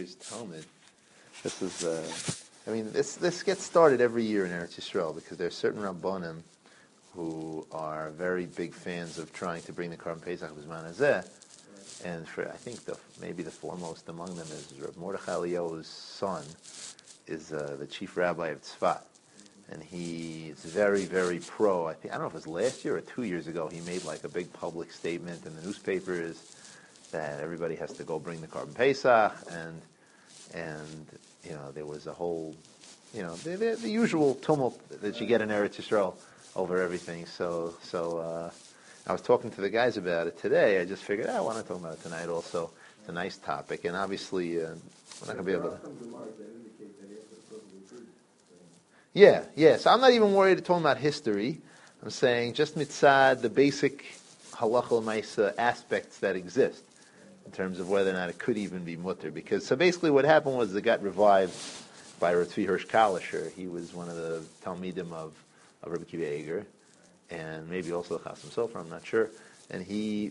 Year's Talmud. This is, this gets started every year in Eretz Yisrael because there are certain Rabbanim who are very big fans of trying to bring the Korban Pesach B'zman Hazeh. And I think maybe the foremost among them is Rav Mordechai Eliyahu's son, is the chief rabbi of Tzfat. And he is very, very pro. I don't know if it was last year or 2 years ago, he made like a big public statement in the newspapers that everybody has to go bring the Korban Pesach, and there was a whole, the usual tumult that you get in Eretz Yisrael over everything. So I was talking to the guys about it today. I just figured, I want to talk about it tonight also. It's a nice topic, and obviously we're not going to be able to... Yeah. So I'm not even worried talking about history. I'm saying just mitzad, the basic halacha l'maisa aspects that exist in terms of whether or not it could even be mutter. So basically what happened was it got revived by Tzvi Hirsch Kalisher. He was one of the Talmidim of Rabbi Akiva Eiger, and maybe also Chasam Sofer, I'm not sure. And he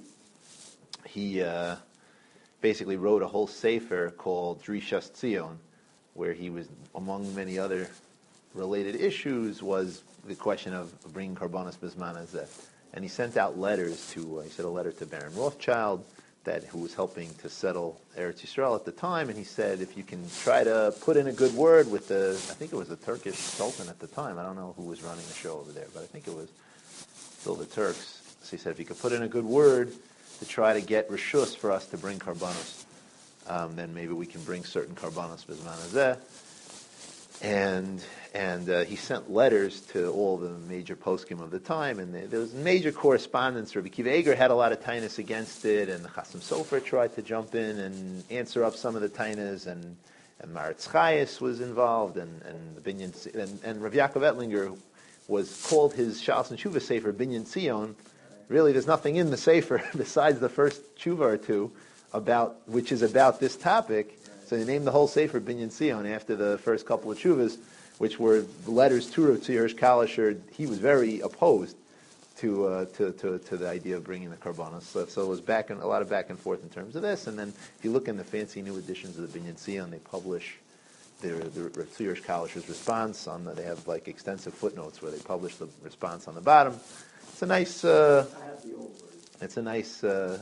basically wrote a whole sefer called Drishas Tzion, where he was, among many other related issues, was the question of bringing Karbanos B'zman Hazeh. And he sent out letters he sent a letter to Baron Rothschild, who was helping to settle Eretz Yisrael at the time, and he said, if you can try to put in a good word with I think it was the Turkish Sultan at the time, I don't know who was running the show over there, but I think it was still the Turks. So he said, if you could put in a good word to try to get Rishus for us to bring Karbanos, then maybe we can bring certain Karbanos B'zman Hazeh. And he sent letters to all the major poskim of the time, and there was major correspondence. Rabbi Akiva Eiger had a lot of tainas against it, and the Chasam Sofer tried to jump in and answer up some of the tainas, and Maritz Chayes was involved, and Rav Yaakov Ettlinger was called his Shalos and Tshuva Sefer Binyan Tzion. Really, there's nothing in the Sefer besides the first tshuva or two which is about this topic. So they named the whole Sefer Binyan Tzion after the first couple of tshuvas, which were letters to Rav Tzvi Hirsch Kalisher. He was very opposed to the idea of bringing the Karbanos. So it was a lot of back and forth in terms of this. And then if you look in the fancy new editions of the Binyan Tzion, they publish the Rav Tzvi Hirsch Kalisher's response they have like extensive footnotes where they publish the response on the bottom. It's a nice. I have the old version. It's a nice.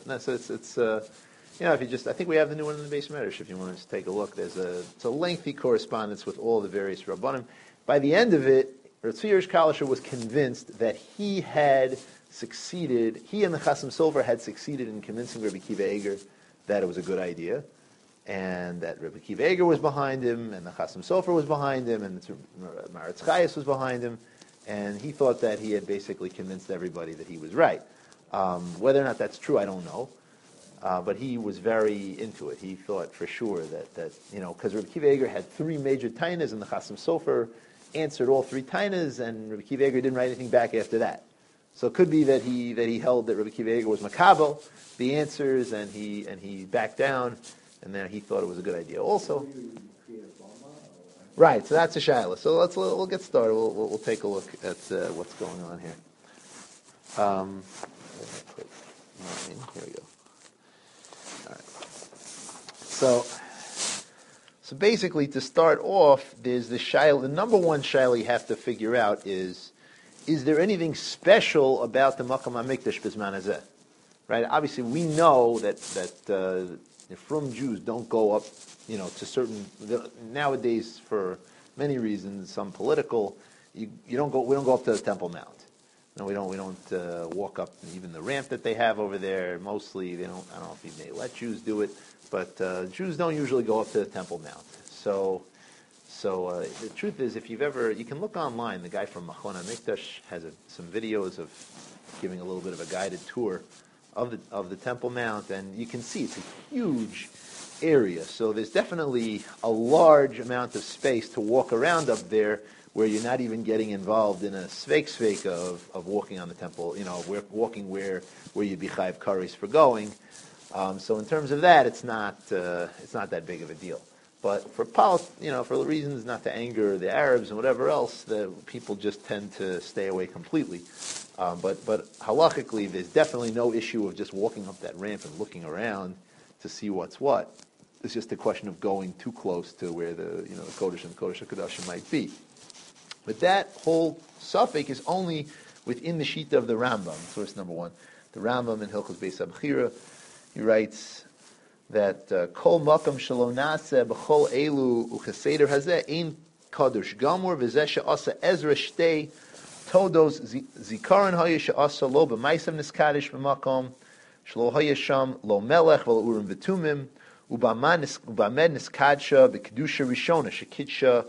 If you I think we have the new one in the base Medrash. If you want to just take a look, it's a lengthy correspondence with all the various Rabbanim. By the end of it, Rav Tzvi Hirsch Kalisher was convinced that he had succeeded. He and the Chasam Sofer had succeeded in convincing Rabbi Akiva Eiger that it was a good idea, and that Rabbi Akiva Eiger was behind him, and the Chasam Sofer was behind him, and Maritz Chayes was behind him, and he thought that he had basically convinced everybody that he was right. Whether or not that's true, I don't know. But he was very into it. He thought for sure that because Rabbi Akiva Eiger had three major tainas, and the Chasam Sofer answered all three tainas, and Rabbi Akiva Eiger didn't write anything back after that. So it could be that he held that Rabbi Akiva Eiger was makabel the answers, and he backed down, and then he thought it was a good idea also. Right. So that's a shaila. So we'll get started. We'll take a look at what's going on here. Here we go. So basically, to start off, there's the shaila. The number one shaila you have to figure out is there anything special about the Makam HaMikdash B'zman Hazeh? Right? Obviously, we know that from Jews don't go up, to certain nowadays for many reasons, some political. We don't go up to the Temple Mount. No, we don't walk up even the ramp that they have over there. Mostly, they don't. I don't know if they let Jews do it. But Jews don't usually go up to the Temple Mount. So the truth is, if you can look online. The guy from Machon HaMikdash has some videos of giving a little bit of a guided tour of the Temple Mount, and you can see it's a huge area. So there's definitely a large amount of space to walk around up there, where you're not even getting involved in a sveik of walking on the temple. Walking where you'd be chayiv kares for going. So in terms of that, it's not that big of a deal. But for reasons not to anger the Arabs and whatever else, the people just tend to stay away completely. But halachically, there's definitely no issue of just walking up that ramp and looking around to see what's what. It's just a question of going too close to where the the Kodesh and Kodesh HaKodashim might be. But that whole suffix is only within the Shita of the Rambam, source number one. The Rambam in Hilchos Beis HaBechira, he writes that Kol Makam Shelo Naseh B'chol Elu Ucheseder Hazeh Ein Kadosh Gamur V'zeh She'asa Ezra Shtei Todos Zikaron Haya She'asa Lo B'maisam Niskadish B'makom Shlo Haya Sham Lo Melech V'lo Urim V'tumim Ubamed Niskadsha B'kedusha Rishona Shekidsha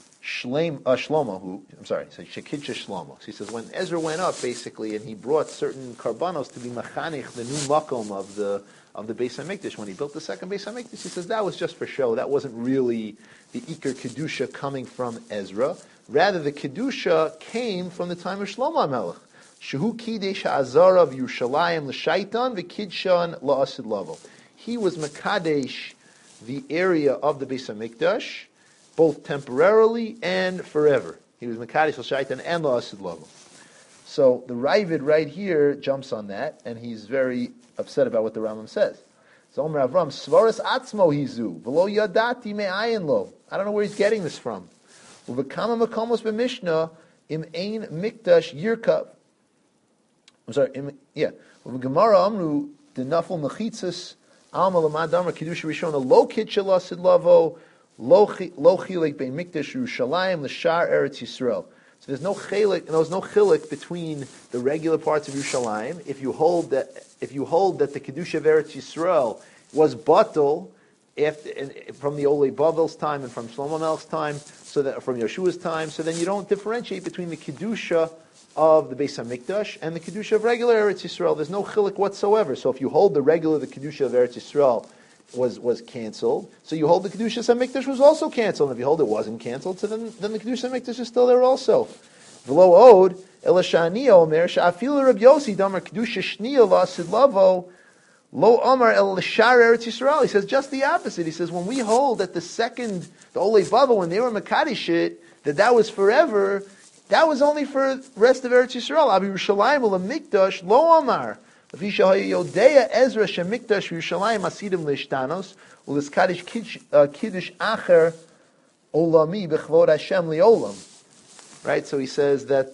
Shlomo, Shekidsha Shlomo. So he says when Ezra went up, basically, and he brought certain karbanos to be machanich, the new makom of the Beis Hamikdash, when he built the second Beis Hamikdash, he says that was just for show. That wasn't really the Iker Kedusha coming from Ezra. Rather, the Kedusha came from the time of Shlomo HaMelech. Shehu Kidesh HaAzara of Yerushalayim l'Shaitan v'Kidshan la'asid lavo. He was Makadesh, the area of the Beis Hamikdash, both temporarily and forever. He was Mekadesh l'Shaitan and la'asid lavo. So the Ravid right here jumps on that, and he's very upset about what the Rambam says. So Omer Avram, Svaras atzmo hizu, v'lo yadati me'ayin lo. I don't know where he's getting this from. Uvekama makomos b'mishnah im ein mikdash yirkav. I'm sorry, Uvegemara amru denafel mechitzas alma l'madamar kedusha rishona lo kitcha la'asid lavo lo chilek bein mikdash Yerushalayim l'shar Eretz Yisrael. So there's no chilik between the regular parts of Yerushalayim. If you hold that the Kedusha of Eretz Yisrael was batel from the Olei Bavel's time and from Shlomo Melech's time, so that from Yeshua's time, so then you don't differentiate between the Kedusha of the Beis Hamikdash and the Kedusha of regular Eretz Yisrael. There's no chilik whatsoever. So if you hold the Kedusha of Eretz Yisrael was canceled, so you hold the Kedusha Hamikdash was also canceled. And if you hold it wasn't canceled, so then the Kedusha Hamikdash is still there also. V'lo od elashani omer she'afilu Reb Yossi damar Kedusha shniya la'asid lavo lo amar el l'shar Eretz Yisrael. He says just the opposite. He says when we hold that the Olei Bavel, when they were Mekadesh it, that was forever, that was only for the rest of Eretz Yisrael. Abi Yerushalayim u'lemikdash lo amar. Ezra Shemikdash Yerushalayim Asidim Leishtanos Uliskadish Kiddush Acher Olami Bechvod Hashem Liolam. Right, so he says that.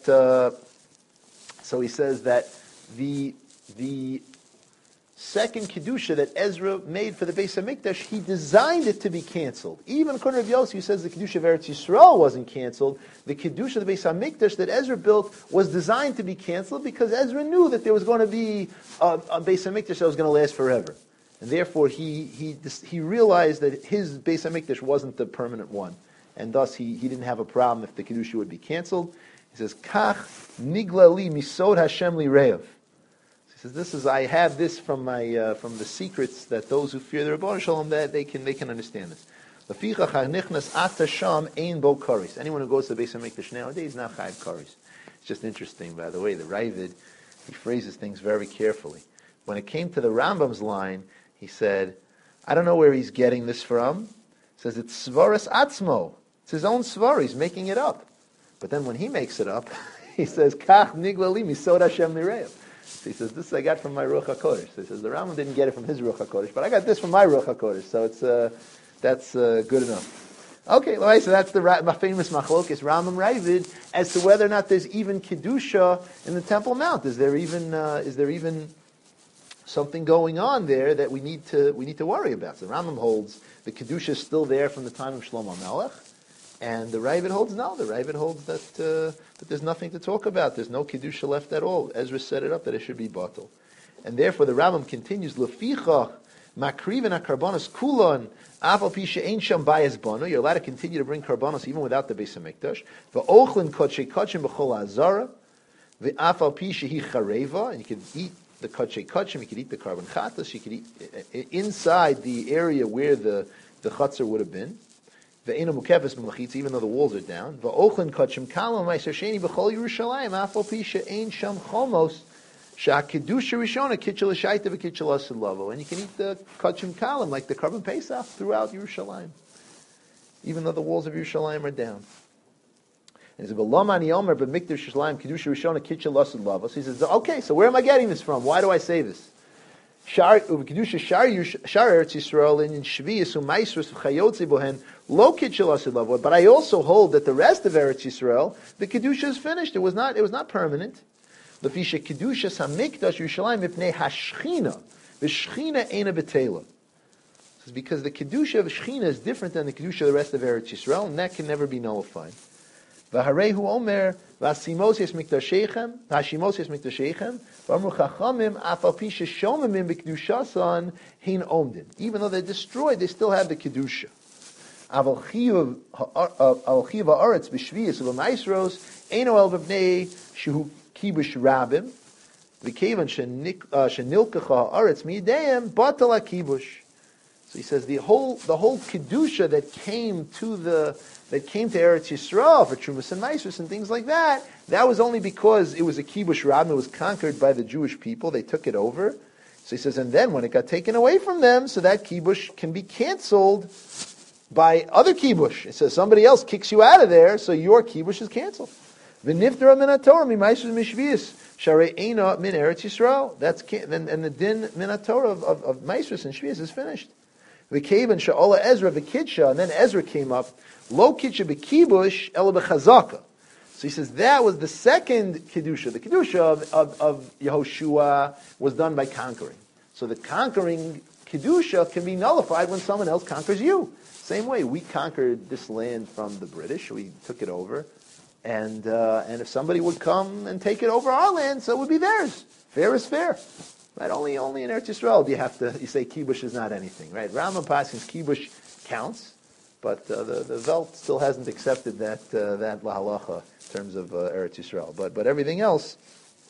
The second kedusha that Ezra made for the Beis Hamikdash, he designed it to be canceled. Even according to Yossi, who says the kedusha of Eretz Yisrael wasn't canceled, the kedusha of the Beis Hamikdash that Ezra built was designed to be canceled because Ezra knew that there was going to be a Beis Hamikdash that was going to last forever, and therefore he realized that his Beis Hamikdash wasn't the permanent one, and thus he didn't have a problem if the kedusha would be canceled. He says, "Kach nigla li misod Hashem li re'av." He says, I have this from the secrets that those who fear the Rebbeinu Shalom, that they can understand this. Anyone who goes to the Beis Hamikdash nowadays is not chayav karis. It's just interesting, by the way. The Ravid, he phrases things very carefully. When it came to the Rambam's line, he said, I don't know where he's getting this from. He says it's svaras atzmo. It's his own svar. He's making it up. But then when he makes it up, he says, Kach nigla li misod Hashem nirev. So he says, this I got from my Ruach HaKodesh. So he says, the Rambam didn't get it from his Ruach HaKodesh, but I got this from my Ruach HaKodesh, so that's good enough. Okay, so that's my famous machlokes, Rambam Ravid, as to whether or not there's even Kedusha in the Temple Mount. Is there even something going on there that we need to worry about? So the Rambam holds the Kedusha is still there from the time of Shlomo Melech, and the Ravid holds no. The Ravid holds that there's nothing to talk about. There's no Kedusha left at all. Ezra set it up that it should be batel. And therefore the Rambam continues, Lefichach makriven ha-karbonos kulon afal pi she'ein sham bayis bano. You're allowed to continue to bring karbonos even without the Beis Hamikdash. V'ochlin kodshei kodshim b'chol ha'azara v'afal pi shehi chareva. And you can eat the kodshei kodshim, you can eat the carbon chatas, you can eat inside the area where the chatzar would have been. Even though the walls are down. And you can eat the kachim kalam, like the carbon pesach, throughout Yerushalayim, even though the walls of Yerushalayim are down. And he says, okay, so where am I getting this from? Why do I say this? Shar kedusha shar Eretz Yisrael in shvius u'maisrus v'chayotzi bohen lo kitchel asid. But I also hold that the rest of Eretz Yisrael, the kedusha is finished. It was not permanent. Lefisha kedusha samikdash Yerushalayim mipnei hashchina v'shchina eina betela. This is because the kedusha of Shechina is different than the kedusha of the rest of Eretz Yisrael, and that can never be nullified. V'harehu omer v'asimos es mikdashechem v'amru chachamim afal pi sheshomimim b'kedushasan hin omdin. Even though they're destroyed, they still have the kedusha. Aval chiyuv ha'aretz b'shviyas u'b'maisros eino el b'bnei shehu kibush rabim v'kevan shenilkacha ha'aretz mi'yideihem batal ha'kibush. So he says the whole kedusha that came to Eretz Yisrael for Trumas and Maisrus and things like that, that was only because it was a kibush rabim. It was conquered by the Jewish people. They took it over. So he says, and then when it got taken away from them, so that kibush can be canceled by other kibush. It says somebody else kicks you out of there, so your kibush is canceled. V'niftara min haTorah mi Maisrus mishvius sharei eina min Eretz Yisrael. That's and the din min haTorah of Maisrus and Shvius is finished. V'kevan sha'ola Ezra v'kidsha, and then Ezra came up. Lo kidsha b'kibush ela b'chazaka. So he says that was the second kedusha. The kedusha of Yehoshua was done by conquering. So the conquering kedusha can be nullified when someone else conquers you. Same way we conquered this land from the British, we took it over, and if somebody would come and take it over our land, so it would be theirs. Fair is fair. Right? Only in Eretz Yisrael do you say kibush is not anything, right? Rambam Paskin's kibush counts, but the Welt still hasn't accepted that lahalacha in terms of Eretz Yisrael. But everything else,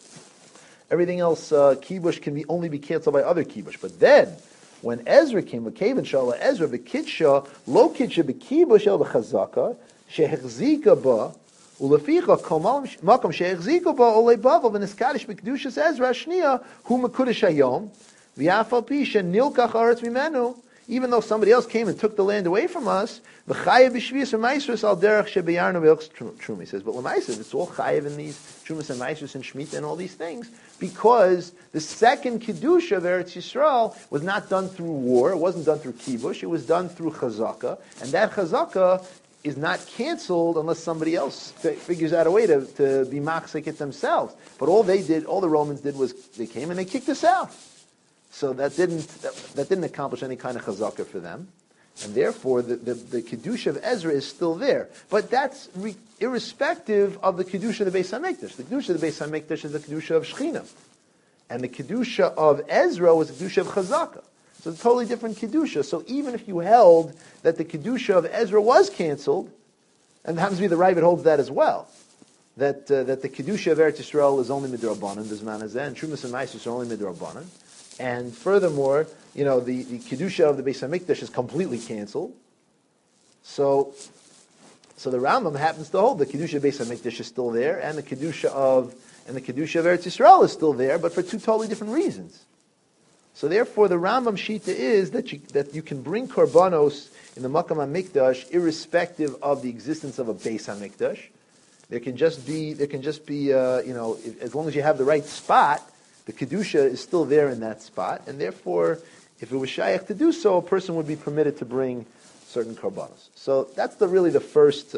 kibush can only be canceled by other kibush. But then, when Ezra came, Mekaven Shala Ezra b'kidsha lo kidsha b'kibush el b'chazaka shehechzika ba. Uleficha kol makom she'echziku ba olei bavel v'niskadish b'kedushas Ezra Shnia hu mekudesh hayom v'yafal pi she'nilkach haaretz mimenu. Even though somebody else came and took the land away from us, v'chayev b'shvius v'maisrus al derech she'beyarnu v'ilchs truma. He says, but l'maisrus, it's all chayev in these trumas and maisrus and shmita and all these things, because the second kedusha of Eretz Yisrael was not done through war, it wasn't done through kibush, it was done through chazaka, and that chazaka is not canceled unless somebody else figures out a way to be machzik it themselves. But all the Romans did was they came and they kicked us out. So that didn't accomplish any kind of chazaka for them, and therefore the kedusha of Ezra is still there. But that's irrespective of the kedusha of the Beis Hamikdash. The kedusha of the Beis Hamikdash is the kedusha of Shechina, and the kedusha of Ezra was the kedusha of chazaka. So it's a totally different kedusha. So even if you held that the kedusha of Ezra was canceled, and it happens to be the Ravid holds that as well, that the kedusha of Eretz Yisrael is only midrabanan, Bizman Hazeh, and Trumas and Maisrus are only midrabanan. And furthermore, the kedusha of the Beis Hamikdash is completely canceled. So the Rambam happens to hold the kedusha of Beis Hamikdash is still there, and the kedusha of Eretz Yisrael is still there, but for two totally different reasons. So therefore, the Rambam Shita is that you can bring korbanos in the Makam HaMikdash irrespective of the existence of a Beis HaMikdash. There can just be as long as you have the right spot, the kedusha is still there in that spot, and therefore, if it was shaykh to do so, a person would be permitted to bring certain korbanos. So that's really the first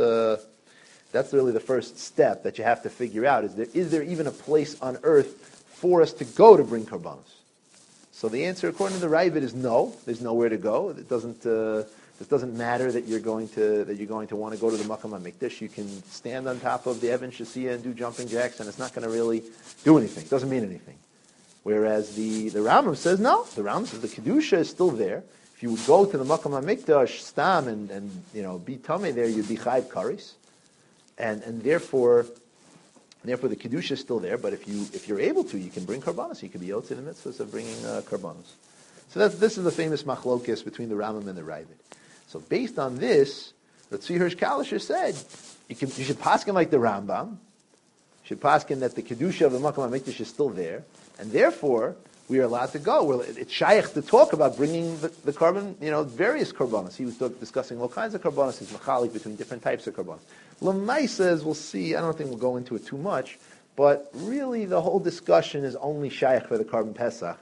step that you have to figure out: is there even a place on earth for us to go to bring korbanos? So the answer, according to the Ravid, is no. There's nowhere to go. It doesn't matter that you're going to want to go to the Makam HaMikdash. You can stand on top of the Evan Shasiya and do jumping jacks, and it's not going to really do anything. It doesn't mean anything. Whereas the Rambam says no. The Rambam says the kedusha is still there. If you would go to the Makam HaMikdash stam and be tamei there, you'd be chayv karis, and therefore the kedusha is still there. But if you're able to, you can bring karbanos. You can be yotze in the mitzvahs of bringing karbanos. So this is the famous machlokes between the Rambam and the Ravid. So based on this, the Tzvi Hirsch Kalisher said you should paskin like the Rambam. You should paskin that the kedusha of the Makam HaMikdash is still there, and therefore we are allowed to go. Well, it's shaykh to talk about bringing the carbon, various karbanos. He was discussing all kinds of karbanos. He's machalik between different types of karbanos. Lamai says, we'll see, I don't think we'll go into it too much, but really the whole discussion is only shaykh for the carbon Pesach,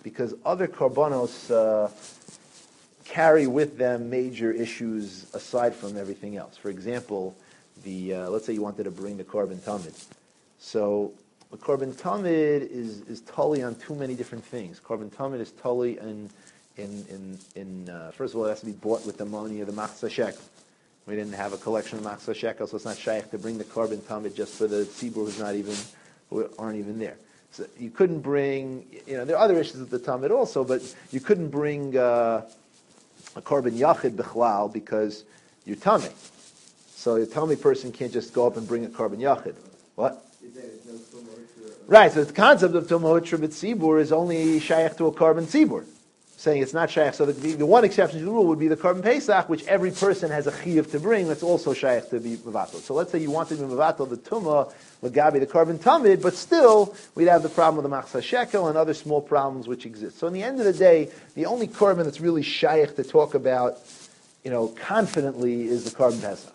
because other karbanos carry with them major issues aside from everything else. For example, let's say you wanted to bring the korban tamid. So the korban tamid is totally on too many different things. Korban tamid is totally in first of all, it has to be bought with the money of the machzah shekel. We didn't have a collection of machzah shekel, so it's not shaykh to bring the korban tamid just for the tzibur who aren't even there. So you couldn't bring, there are other issues with the tamid also, but you couldn't bring a korban yachid bichlal because you're tamid. So a tamid person can't just go up and bring a korban yachid. What? Right, so the concept of Tumah Tzibur is only shaykh to a korban tzibur. Saying it's not shaykh. So the one exception to the rule would be the korban pesach, which every person has a chiyuv to bring. That's also shaykh to be mevatel. So let's say you wanted to be mevatel the tumah l'gabi the korban tamid, but still we'd have the problem with the machzah shekel and other small problems which exist. So in the end of the day, the only korban that's really shaykh to talk about, confidently is the korban pesach.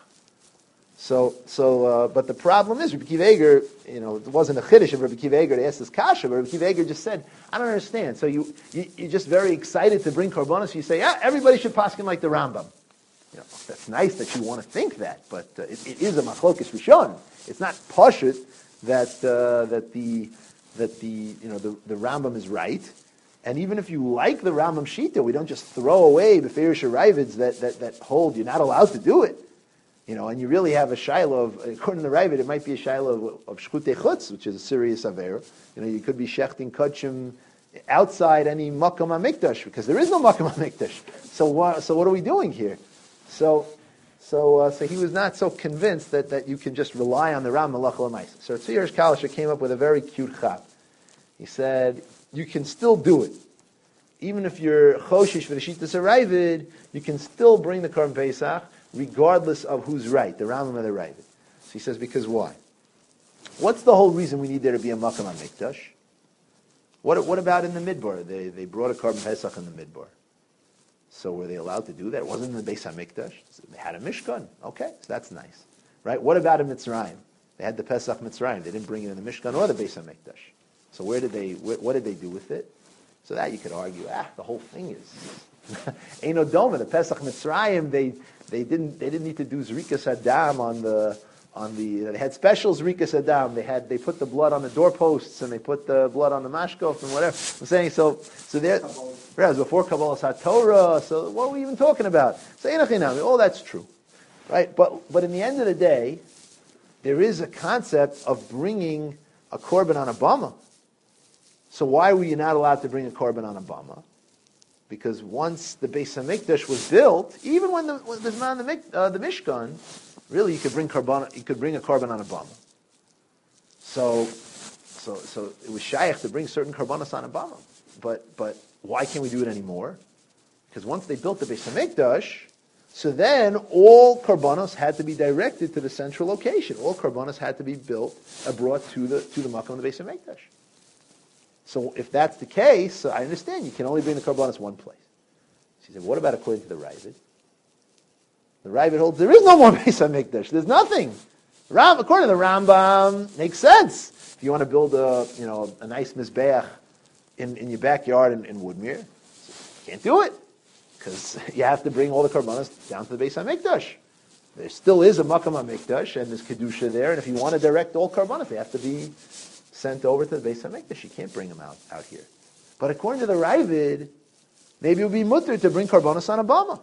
But the problem is, Rabbi Akiva Eiger, it wasn't a chiddush of Rabbi Akiva Eiger to ask this kasha, but Rabbi Akiva Eiger just said, I don't understand. So you're just very excited to bring karbonos, you say, everybody should paskin like the Rambam. That's nice that you want to think that, but it is a machlokes rishon. It's not pashut that the Rambam is right. And even if you like the Rambam shita, we don't just throw away the Beferish Ravids that hold you're not allowed to do it. And you really have a shiloh of, according to the Ravid, it might be a shiloh of shchutei chutz, which is a serious aver. You could be shechting kachim outside any makam hamikdash, because there is no makam hamikdash. So what are we doing here? So he was not so convinced that you can just rely on the Ram Malach L'Maisa. So Tzir Kalisha came up with a very cute chap. He said, you can still do it. Even if you're choshish for the Shittas HaRavid, you can still bring the Korban Pesach, regardless of who's right, the Rambam or the Ravid. So he says, because why? What's the whole reason we need there to be a Makam HaMikdash? What about in the Midbar? They brought a Korban Pesach in the Midbar. So were they allowed to do that? It wasn't in the Beis HaMikdash. So they had a Mishkan. Okay, so that's nice. Right? What about in Mitzrayim? They had the Pesach Mitzrayim. They didn't bring it in the Mishkan or the Beis HaMikdash. So what did they do with it? So that you could argue, the whole thing is Eino Doma, the Pesach Mitzrayim, they didn't need to do Zrikas Adam they had special Zrikas Adam. They put the blood on the doorposts and they put the blood on the mashkof and whatever. I'm saying so there it was before Kabbalah HaTorah, so what are we even talking about? So all that's true. Right? But in the end of the day, there is a concept of bringing a korban on a bama. So why were you not allowed to bring a korban on a bama? Because once the Beis Hamikdash was built, even when there's not the Mishkan, really you could bring a korban on a bama. So it was shaykh to bring certain korbanos on a bama. But why can't we do it anymore? Because once they built the Beis Hamikdash, so then all korbanos had to be directed to the central location. All korbanos had to be brought to the Makom of the Beis Hamikdash. So if that's the case, I understand you can only bring the korbanos one place. She said, what about according to the Ravid? The Ravid holds there is no more Beis HaMikdash. There's nothing. According to the Rambam, makes sense. If you want to build a nice mizbeach in your backyard in Woodmere, you can't do it because you have to bring all the korbanos down to the Beis HaMikdash. There still is a Makam HaMikdash and there's kedusha there, and if you want to direct all korbanos, they have to be sent over to the Beis HaMikdash. You can't bring them out here. But according to the Ravid, maybe it would be mutter to bring korbanos on a bama.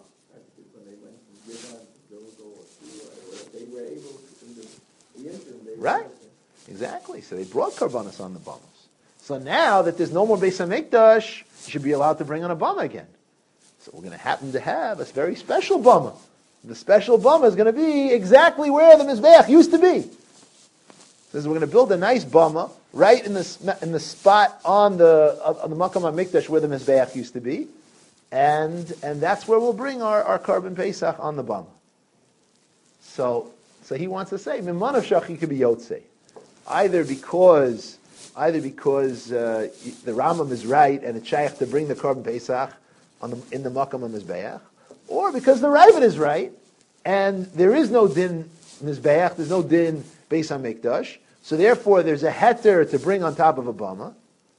Right. Exactly. So they brought korbanos on the bamas. So now that there's no more Beis HaMikdash, you should be allowed to bring on a bama again. So we're going to happen to have a very special bama. The special bama is going to be exactly where the Mizbeach used to be. Says we're going to build a nice bama right in the spot on the Makam HaMikdash where the Mizbeach used to be, and that's where we'll bring our korban Pesach on the bama. So he wants to say Mimanav Shachi could be Yotzei, either because the Rambam is right and it's shaykh to bring the korban Pesach in the Makam of Mizbeach, or because the Ravid is right and there is no din Mizbeach, there's no din Beis HaMikdash, so therefore there's a heter to bring on top of a bama,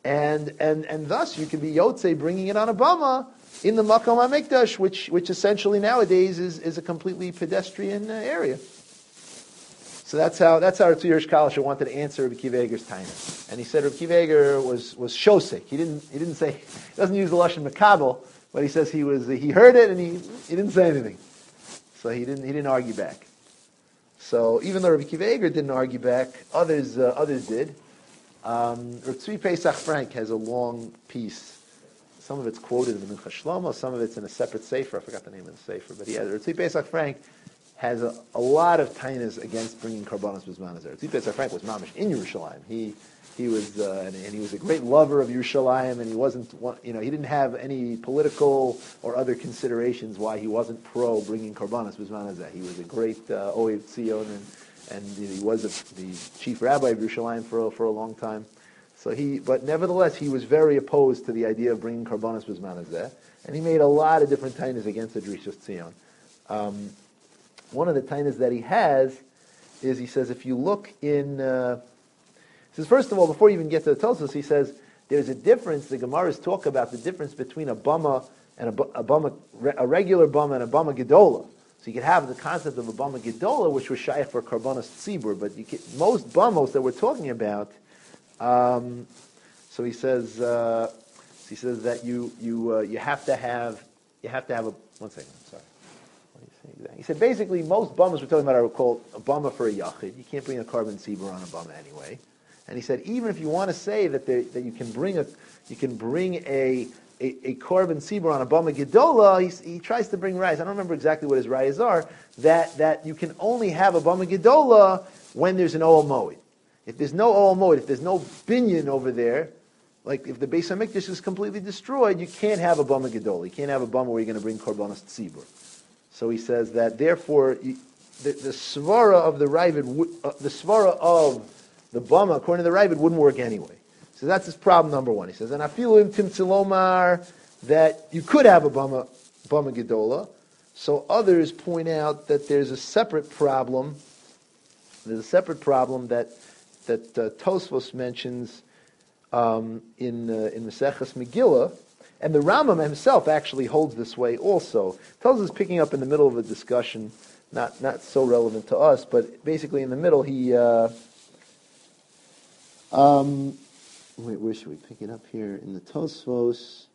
and thus you can be Yotzei bringing it on a bama in the Makom HaMikdash, which essentially nowadays is a completely pedestrian area. So that's how Tzvi Yerush Kalisher wanted to answer Rabbi Akiva Eiger's taina. And he said Rabbi Akiva Eiger was shosek. He didn't say, he doesn't use the lashon makabel, but he says he heard it and he didn't say anything. So he didn't argue back. So even though Rabbi Akiva Eiger didn't argue back, others did. Rabbi Tzvi Pesach Frank has a long piece. Some of it's quoted in the Mincha Shlomo, some of it's in a separate sefer. I forgot the name of the sefer, but Rabbi Tzvi Pesach Frank has a lot of tainas against bringing karbanos b'zman hazeh. Tzvi Pesach Frank was mamish in Yerushalayim. He was and he was a great lover of Yerushalayim, and he wasn't he didn't have any political or other considerations why he wasn't pro bringing karbanos b'zman hazeh. He was a great Ohev Tzion, and he was the chief rabbi of Yerushalayim for a long time. But nevertheless, he was very opposed to the idea of bringing karbanos b'zman hazeh, and he made a lot of different tainas against the Drishas Tzion. One of the tainas that he has is, he says, if you look in, he says, first of all, before you even get to the Tosfos, he says, there's a difference, the Gemaras talk about the difference between a bama and a regular bama and a bama gedola. So you could have the concept of a bama gedola, which was shaykh for karbanos tzibur, but most bamos that we're talking about, so he says that you have to have a, one second, I'm sorry. He said basically most bummers we're talking about are called a bummer for a yachid. You can't bring a carbon tzibur on a bummer anyway. And he said even if you want to say that you can bring a carbon tzibur on a bummer gedola, he tries to bring rayas. I don't remember exactly what his rayas are. That you can only have a bummer gedola when there's an oel moed. If there's no oel moed, if there's no binyan over there, like if the Beis Hamikdash is completely destroyed, you can't have a bummer gedola. You can't have a bummer where you're going to bring karbanos tzibur. So he says that therefore the svara of the Ravid, the svara of the bama, according to the Ravid, wouldn't work anyway. So that's his problem number one. He says, and I feel in Timtzilomar that you could have a bama gedola. So others point out that there's a separate problem. There's a separate problem that Tosfos mentions in Maseches Megillah. And the Rambam himself actually holds this way also. Tells us picking up in the middle of a discussion, not so relevant to us, but basically in the middle he... where should we pick it up here? In the Tosfos.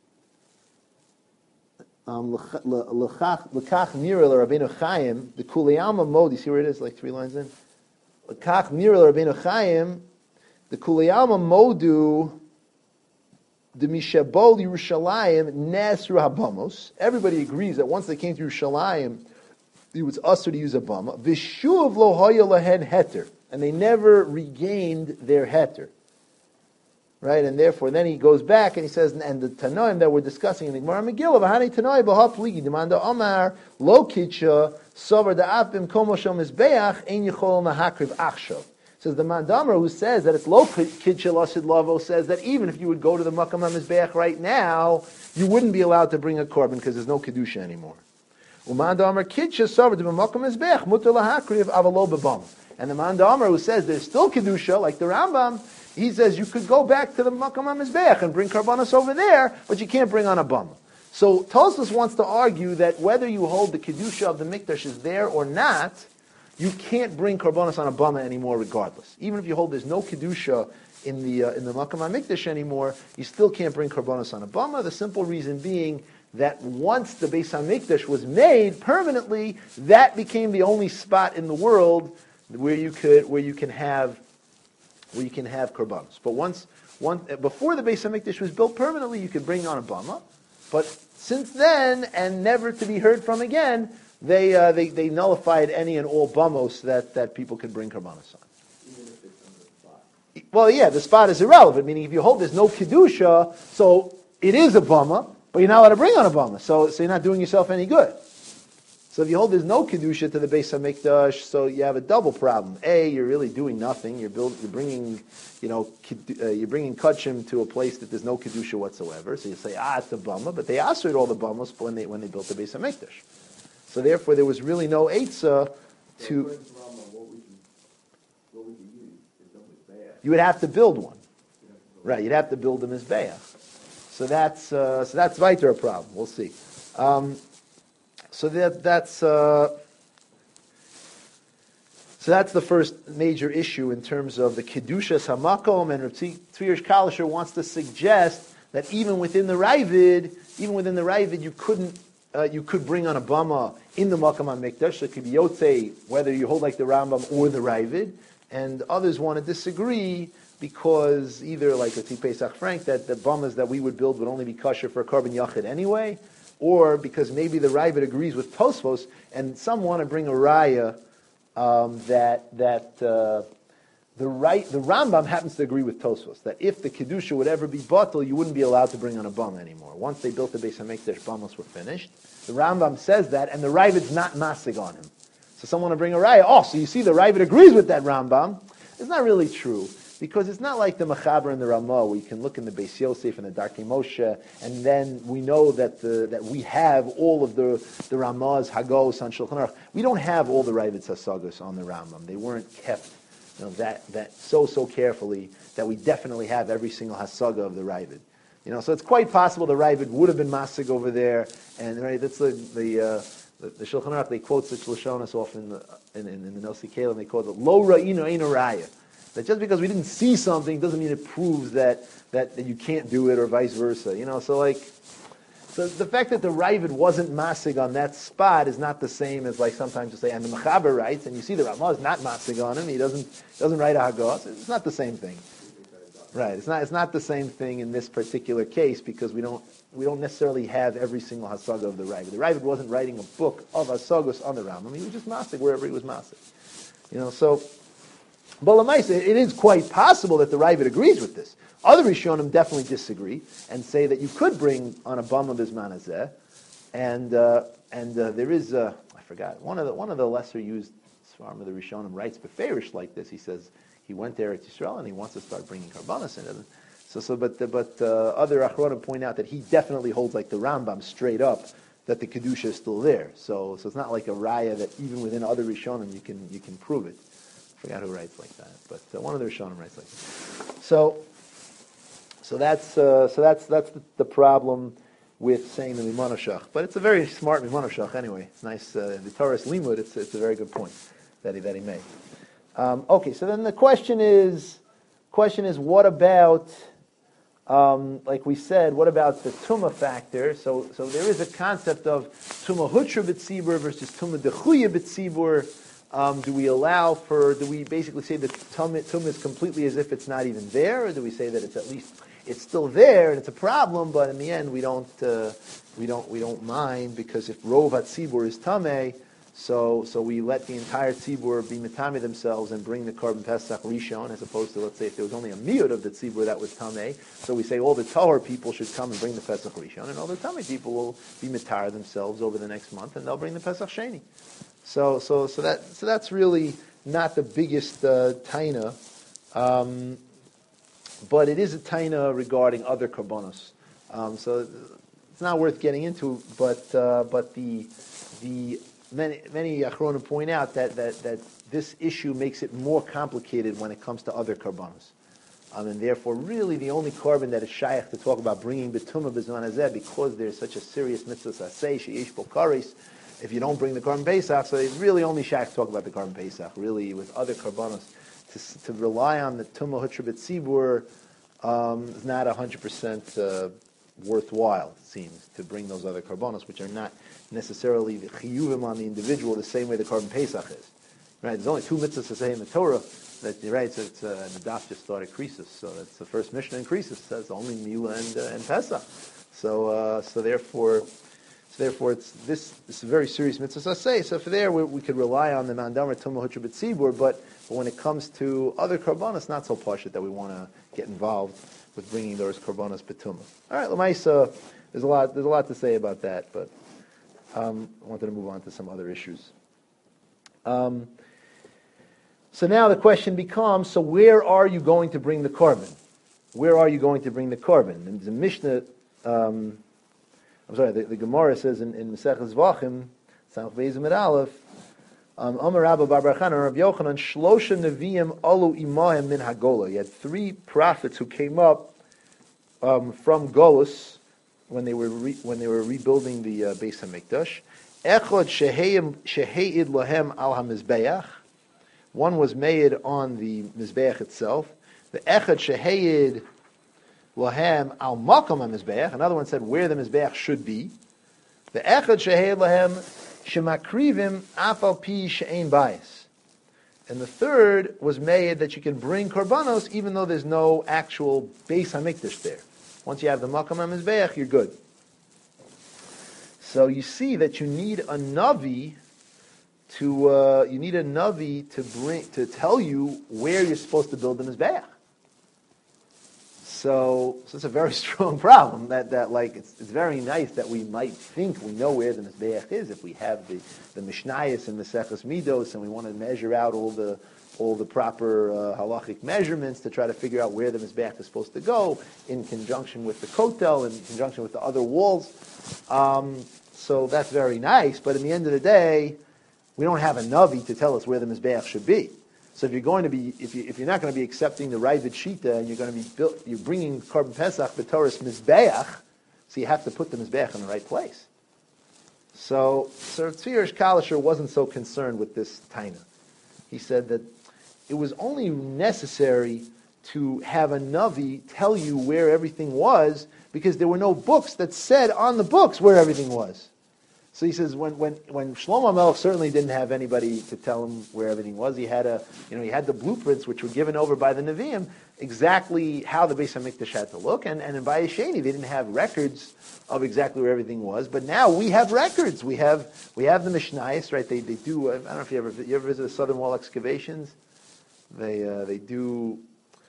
L'kach nira l'Rabbeinu Chaim, the Kuliyama Mod, you see where it is, like 3 lines in? L'kach nira l'Rabbeinu Chaim, the Kuliyama Modu... The Mishabol Yerushalayim Nesru Habamos. Everybody agrees that once they came to Yerushalayim, it was usher to use a bama. Vishuv lo haya lahen heter, and they never regained their heter. Right, and therefore, then he goes back and he says, and the Tanoim that we're discussing in the Gemara Megillah, v'hani Tanoim b'ha pligi demanda Omar lo kitcha sover da'af b'mkomo shel mizbeach ein yichol mahakriv achshav. Says the Mandamar, who says that it's lo kitcha lasid lavo, says that even if you would go to the Makam HaMizbeach right now, you wouldn't be allowed to bring a korban because there's no kedusha anymore. Umandamar kitcha sover b'makam mizbeach mutar lahakriv avalo b'bam. And the Mandamar, who says there's still kedusha, like the Rambam, he says you could go back to the Makam HaMizbeach and bring karbanos over there, but you can't bring on a bama. So Tosfos wants to argue that whether you hold the kedusha of the mikdash is there or not, you can't bring karbanos on a bama anymore, regardless. Even if you hold there's no kedusha in the Makam HaMikdash anymore, you still can't bring karbanos on a bama. The simple reason being that once the Beis HaMikdash was made permanently, that became the only spot in the world where you can have karbanos. But before the Beis Hamikdash was built permanently, you could bring on a bama. But since then, and never to be heard from again, they nullified any and all bamos that people could bring karbanos on. Even if it's under the spot. Well, yeah, the spot is irrelevant. Meaning, if you hold there's no kedusha, so it is a bama, but you're not allowed to bring on a bama. So you're not doing yourself any good. So if you hold there's no kedusha to the Beis Hamikdash, so you have a double problem. A, you're really doing nothing. You're bringing kachim to a place that there's no kedusha whatsoever. So you say, it's a bama, but they assered all the bamos when they built the Beis Hamikdash. So therefore, there was really no eitzah to. What would you use? If something's bad. You would have to build one. Right, you'd have to build a mizbeach. So that's weiter a problem. We'll see. So that's the first major issue in terms of the Kedushas HaMakom, and Rav Tzvi Kalisher wants to suggest that even within the Ravid, you could bring on a bama in the Makam on Mikdash. It could be Yotzei, whether you hold like the Rambam or the Ravid, and others want to disagree because either like the Pesach Frank, that the bamas that we would build would only be kosher for a carbon yachid anyway, or because maybe the Ravid agrees with Tosfos, and some want to bring a raya the Rambam happens to agree with Tosfos that if the kedusha would ever be batal, you wouldn't be allowed to bring on a bama anymore. Once they built the Beis Hamikdash, bamas were finished. The Rambam says that, and the Ravid's not masig on him. So someone to bring a raya. Oh, so you see, the Ravid agrees with that Rambam. It's not really true, because it's not like the Mechaber and the Ramah, where you can look in the Beis Yosef and the Darkei Moshe, and then we know that we have all of the Ramah's Hagos on Shulchan Aruch. We don't have all the Ravid's Hasagos on the Rambam. They weren't kept that so carefully that we definitely have every single Hasaga of the Ravid. So it's quite possible the Ravid would have been Masig over there, and right, that's the Shulchan Aruch. They quote such Lashonas often in the Nosei Kalim. They quote it Lo Ra'inu Ein Raya. That just because we didn't see something doesn't mean it proves that you can't do it, or vice versa. So the fact that the Ravid wasn't masig on that spot is not the same as like sometimes you say, and the Mechaber writes, and you see the Ramah is not masig on him. He doesn't write a Hagos. It's not the same thing. Right. It's not the same thing in this particular case, because we don't necessarily have every single Hasaga of the Ravid. The Ravid wasn't writing a book of Hasagos on the Rambam. He was just masig wherever he was masig. So. But Lamaisa, it is quite possible that the Ravid agrees with this. Other Rishonim definitely disagree and say that you could bring on a bama bisman hazeh, and there is I forgot one of the lesser used Svarim of the Rishonim writes beferish like this. He says he went there at Yisrael and he wants to start bringing karbanos in. But other Achronim point out that he definitely holds like the Rambam straight up that the kedusha is still there. So it's not like a raya that even within other Rishonim you can prove it. I forgot who writes like that, but one of the Rishonim writes like that. So that's the problem with saying the Mimanoshach. But it's a very smart Mimanoshach anyway. It's nice. The Torah's Limud. It's a very good point that he made. Okay, so then the question is what about like we said, what about the Tumah factor? So there is a concept of Tumah Hutra B'tzibur versus Tumah Dechuya B'tzibur. Do we basically say that Tumah is completely as if it's not even there, or do we say that it's still there and it's a problem, but in the end we don't mind, because if Rov HaTzibur is Tameh, so we let the entire Tzibur be Metame themselves and bring the Korban Pesach Rishon, as opposed to, let's say, if there was only a Miyud of the Tzibur that was Tameh, so we say all the Tahor people should come and bring the Pesach Rishon, and all the Tameh people will be Metar themselves over the next month, and they'll bring the Pesach Sheni. So that's really not the biggest taina, but it is a taina regarding other karbonos. So it's not worth getting into. But the many achronim point out that this issue makes it more complicated when it comes to other karbonos, and therefore really the only carbon that is shaykh to talk about bringing betumah b'zman hazeh, because there's such a serious mitzvah saseh sheyesh bo kares. If you don't bring the Korban Pesach, so they really only shaykh talk about the Korban Pesach. Really, with other karbanos, to rely on the Tumah Hutra B'tzibur is not 100% worthwhile. It seems to bring those other karbanos, which are not necessarily the chiyuvim on the individual the same way the Korban Pesach is. Right? There's only two mitzvahs to say in the Torah. That you're right. So it's the daf just started Krisus, so that's the first Mishnah in Krisus. Says only Milah and Pesach. So therefore, it's this is a very serious mitzvah saseh. So for there, we could rely on the Mandamer Tumah Hutra B'tzibur, but when it comes to other karbanos, not so pashut that we want to get involved with bringing those karbanos b'tumah. All right, Lamaisa, there's a lot to say about that, but I wanted to move on to some other issues. So now the question becomes: so where are you going to bring the korban? Where are you going to bring the korban? And the Mishnah. The Gemara says in Maseches Zvachim, Samach Beis Amud Aleph, Omer Rabba bar Bar Chana, Rabbi Yochanan, Shlosha Neviim Alu Imahem Min Hagola. You had 3 prophets who came up from Golus when they were rebuilding the Beis Hamikdash. Echad Sheheid Lahem Al HaMizbeach. One was made on the Mizbeach itself. The Echad Sheheid Lahem Al Makom HaMizbeach. Another one said where the Mizbeach should be. The Echad Sheheid Lahem Shemakrivim Afal Pi She'ein Bayis. And the third was made that you can bring korbanos even though there's no actual Beis Hamikdash there. Once you have the Makam HaMizbeach, you're good. So you see that you need a Navi to tell you where you're supposed to build the Mizbeach. So it's a very strong problem. That like it's very nice that we might think we know where the Mizbeach is if we have the Mishnayos and the Maseches Midos and we want to measure out all the proper halachic measurements to try to figure out where the Mizbeach is supposed to go in conjunction with the Kotel, in conjunction with the other walls. So that's very nice, but in the end of the day, we don't have a Navi to tell us where the Mizbeach should be. So if you're going to be, if you're not going to be accepting the Ravid Shita and you're going to be you're bringing Korban Pesach b'Torah's Mizbeach, so you have to put the Mizbeach in the right place. So Tzvi Kalisher wasn't so concerned with this taina. He said that it was only necessary to have a Navi tell you where everything was because there were no books that said on the books where everything was. So he says when Shlomo Melech certainly didn't have anybody to tell him where everything was. He had the blueprints which were given over by the Nevi'im exactly how the Beis Hamikdash had to look, and in Bayis Sheni they didn't have records of exactly where everything was. But now we have records. We have the Mishnayos, right? They do. I don't know if you ever visit the Southern Wall excavations. They do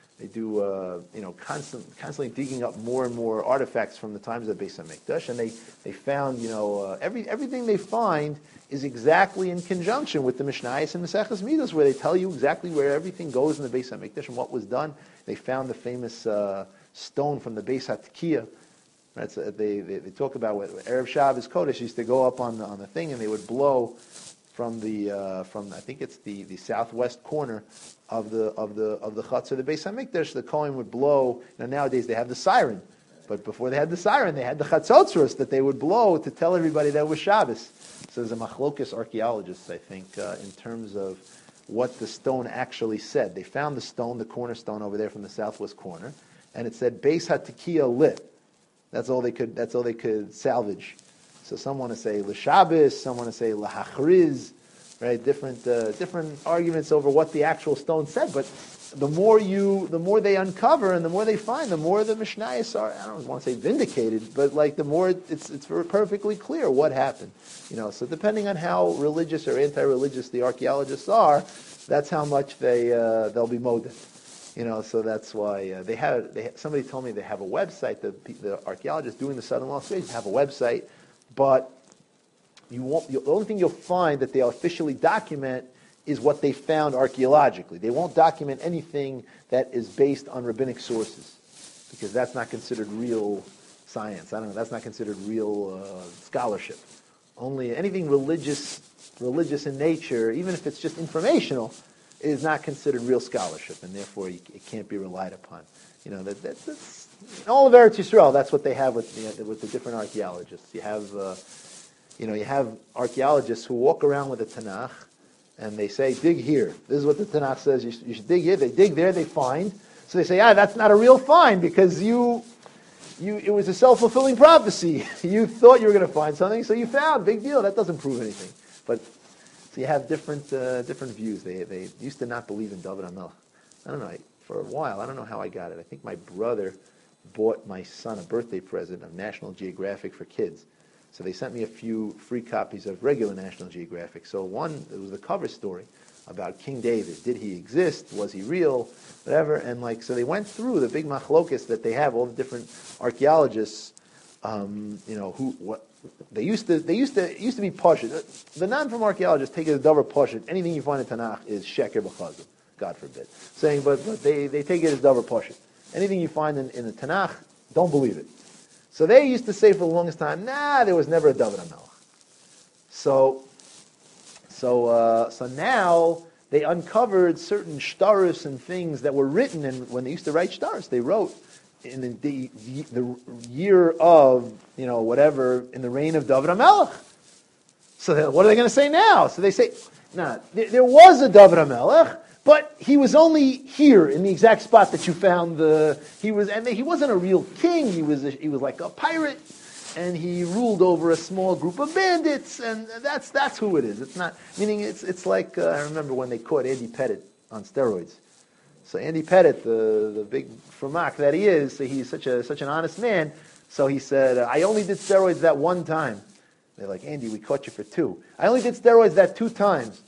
constantly digging up more and more artifacts from the times of the Beis Hamikdash, and they found, everything they find is exactly in conjunction with the Mishnayos and Maseches Midos, where they tell you exactly where everything goes in the Beis Hamikdash and what was done. They found the famous stone from the Beis HaTkiya. Right? So they talk about what Erev Shabbos Kodesh used to go up on the thing, and they would blow from I think it's the southwest corner of the Chutz of the Beis Hamikdash. The Kohen would blow. Nowadays they have the siren, but before they had the siren, they had the Chatzotzros that they would blow to tell everybody that it was Shabbos. So there's a machlokas archaeologists, I think, in terms of what the stone actually said. They found the stone, the cornerstone over there from the southwest corner, and it said Beis HaTkiya lit. That's all they could salvage. So some want to say l'Shabbos, some want to say l'Hachriz, right? Different arguments over what the actual stone said. But the more they uncover and the more they find, the more the Mishnayos are, I don't want to say vindicated, but like the more it's perfectly clear what happened. So depending on how religious or anti-religious the archaeologists are, that's how much they'll be moded. So that's why somebody told me they have a website. The archaeologists doing the Southern Wall Excavations have a website. But the only thing you'll find that they officially document is what they found archaeologically. They won't document anything that is based on rabbinic sources because that's not considered real science. I don't know. That's not considered real scholarship. Only anything religious in nature, even if it's just informational, is not considered real scholarship, and therefore it can't be relied upon. That's all of Eretz Yisrael. That's what they have with the different archaeologists. You have archaeologists who walk around with a Tanakh, and they say, "Dig here." This is what the Tanakh says. You should dig here. They dig there. They find. So they say, that's not a real find because it was a self-fulfilling prophecy. You thought you were going to find something, so you found. Big deal. That doesn't prove anything. But so you have different views. They used to not believe in David HaMelech. I don't know. For a while, I don't know how I got it. I think my brother bought my son a birthday present of National Geographic for kids. So they sent me a few free copies of regular National Geographic. So it was the cover story about King David. Did he exist? Was he real? Whatever. And so they went through the big machlokas that they have, all the different archaeologists, they used to be pashut. The non-from archaeologists take it as davar pashut. Anything you find in Tanakh is sheker b'chazul, God forbid. Saying, but they take it as davar pashut. Anything you find in the Tanakh, don't believe it. So they used to say for the longest time, there was never a David HaMelech. So So now they uncovered certain shtaros and things that were written, and when they used to write shtaros, they wrote in the year of, whatever, in the reign of David HaMelech. So what are they going to say now? So they say, there was a David HaMelech, but he was only here in the exact spot that you found he wasn't a real king. He was like a pirate, and he ruled over a small group of bandits, and that's who it is. It's not, meaning it's like, I remember when they caught Andy Pettit on steroids. So Andy Pettit, the big framak that he is, so he's such an honest man, so he said, I only did steroids that one time. They're like, Andy, we caught you for 2. I only did steroids that 2 times.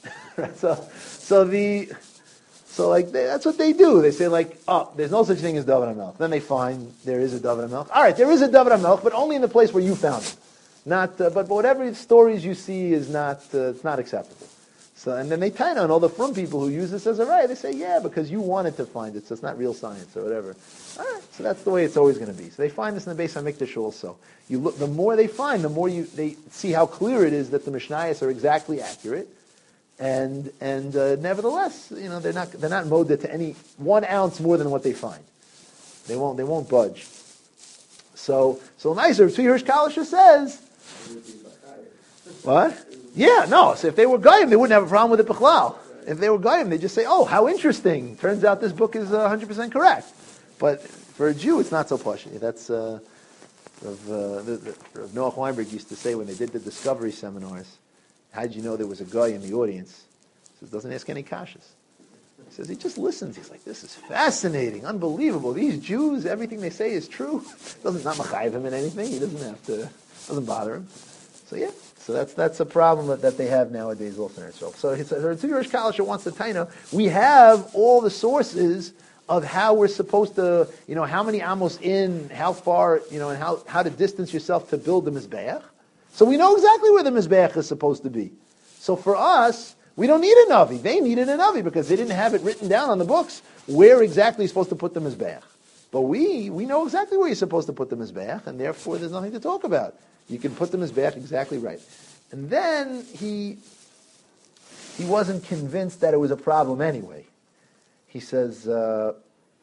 That's what they do. They say there's no such thing as David HaMelech. Then they find there is a David HaMelech. All right, there is a David HaMelech, but only in the place where you found him. But whatever stories you see is it's not acceptable. So, and then they tie on all the frum people who use this as a right. They say, yeah, because you wanted to find it, so it's not real science or whatever. All right, so that's the way it's always going to be. So they find this in the Beis HaMikdash also. You look, the more they find, the more they see how clear it is that the Mishnayos are exactly accurate. And nevertheless, they're not moded to any 1 ounce more than what they find. They won't budge. So nicer. Tzvi Hirsch Kalisher says, what? Yeah, no. So if they were Goyim, they wouldn't have a problem with it bichlal. If they were Goyim, they just say, oh, how interesting. Turns out this book is 100% correct. But for a Jew, it's not so pashut. That's Noach Weinberg used to say when they did the discovery seminars, how did you know there was a guy in the audience? He says, doesn't ask any kashas. He says, he just listens. He's like, this is fascinating, unbelievable. These Jews, everything they say is true. Doesn't not machayiv him in anything. He doesn't bother him. So yeah, so that's a problem that they have nowadays also in Israel. So Tzvi Rosh Kalisher wants to tell we have all the sources of how we're supposed to, how many amos in, how far, and how to distance yourself to build the Mizbeach. So we know exactly where the Mizbeach is supposed to be. So for us, we don't need a Navi. They needed a Navi because they didn't have it written down on the books where exactly you're supposed to put the Mizbeach. But we know exactly where you're supposed to put the Mizbeach, and therefore there's nothing to talk about. You can put the Mizbeach exactly right. And then he wasn't convinced that it was a problem anyway. He says that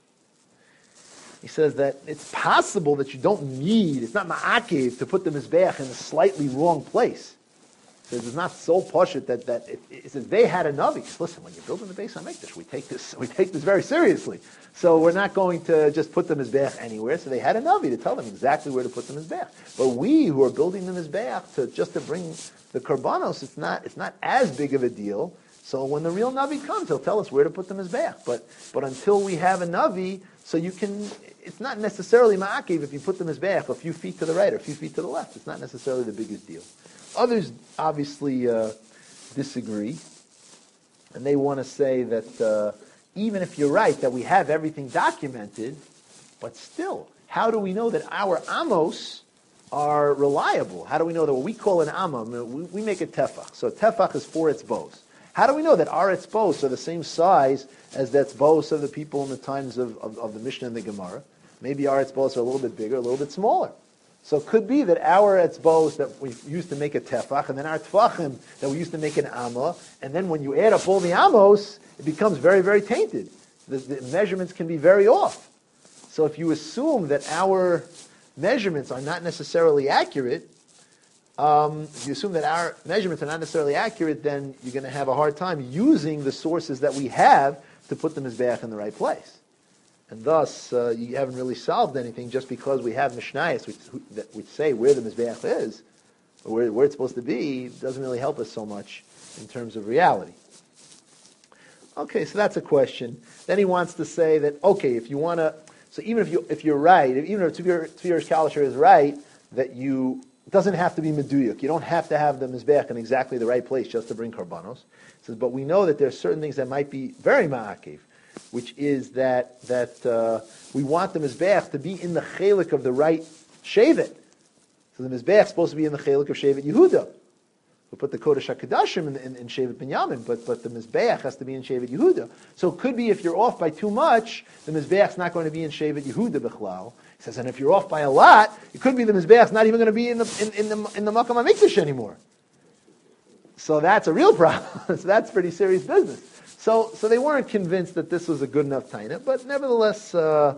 it's possible that you don't need, it's not ma'akev to put the Mizbeach in a slightly wrong place. He says it's not so pashut that it says they had a Navi. Listen, when you're building the Beis HaMikdash, we take this very seriously. So we're not going to just put the Mizbeach anywhere. So they had a Navi to tell them exactly where to put the Mizbeach. But we who are building the Mizbeach to bring the Karbanos, it's not as big of a deal. So when the real Navi comes, he'll tell us where to put the Mizbeach. But until we have a Navi, so it's not necessarily ma'akev if you put the Mizbeach a few feet to the right or a few feet to the left. It's not necessarily the biggest deal. Others obviously disagree, and they want to say that even if you're right, that we have everything documented, but still, how do we know that our amos are reliable? How do we know that what we call an amma, we make a tefach. So a tefach is 4 etzbos. How do we know that our etzbos are the same size as the etzbos of the people in the times of the Mishnah and the Gemara? Maybe our etzbos are a little bit bigger, a little bit smaller. So it could be that our etzbos that we used to make a tefach, and then our tefachim that we used to make an amma, and then when you add up all the amos, it becomes very, very tainted. The measurements can be very off. So if you assume that our measurements are not necessarily accurate, if you assume that our measurements are not necessarily accurate, then you're going to have a hard time using the sources that we have to put the Mizbeach in the right place. And thus, you haven't really solved anything just because we have Mishnayos which say where the Mizbeach is, or where it's supposed to be, doesn't really help us so much in terms of reality. Okay, so that's a question. Then he wants to say that, okay, if you want to, so even if you're right, even if Tzvi Kalisher is right, that it doesn't have to be meduyuk. You don't have to have the Mizbeach in exactly the right place just to bring karbanos. He says, but we know that there are certain things that might be very ma'akev, which is that we want the Mizbeach to be in the chelik of the right shevet. So the Mizbeach is supposed to be in the chelik of shevet Yehuda. We put the Kodesh HaKadoshim in shevet Binyamin, but the Mizbeach has to be in shevet Yehuda. So it could be if you're off by too much, the Mizbeach is not going to be in shevet Yehuda bichlal. He says, and if you're off by a lot, it could be the Mizbeach is not even going to be in the Makam HaMikdash anymore. So that's a real problem. So that's pretty serious business. So they weren't convinced that this was a good enough taina, but nevertheless,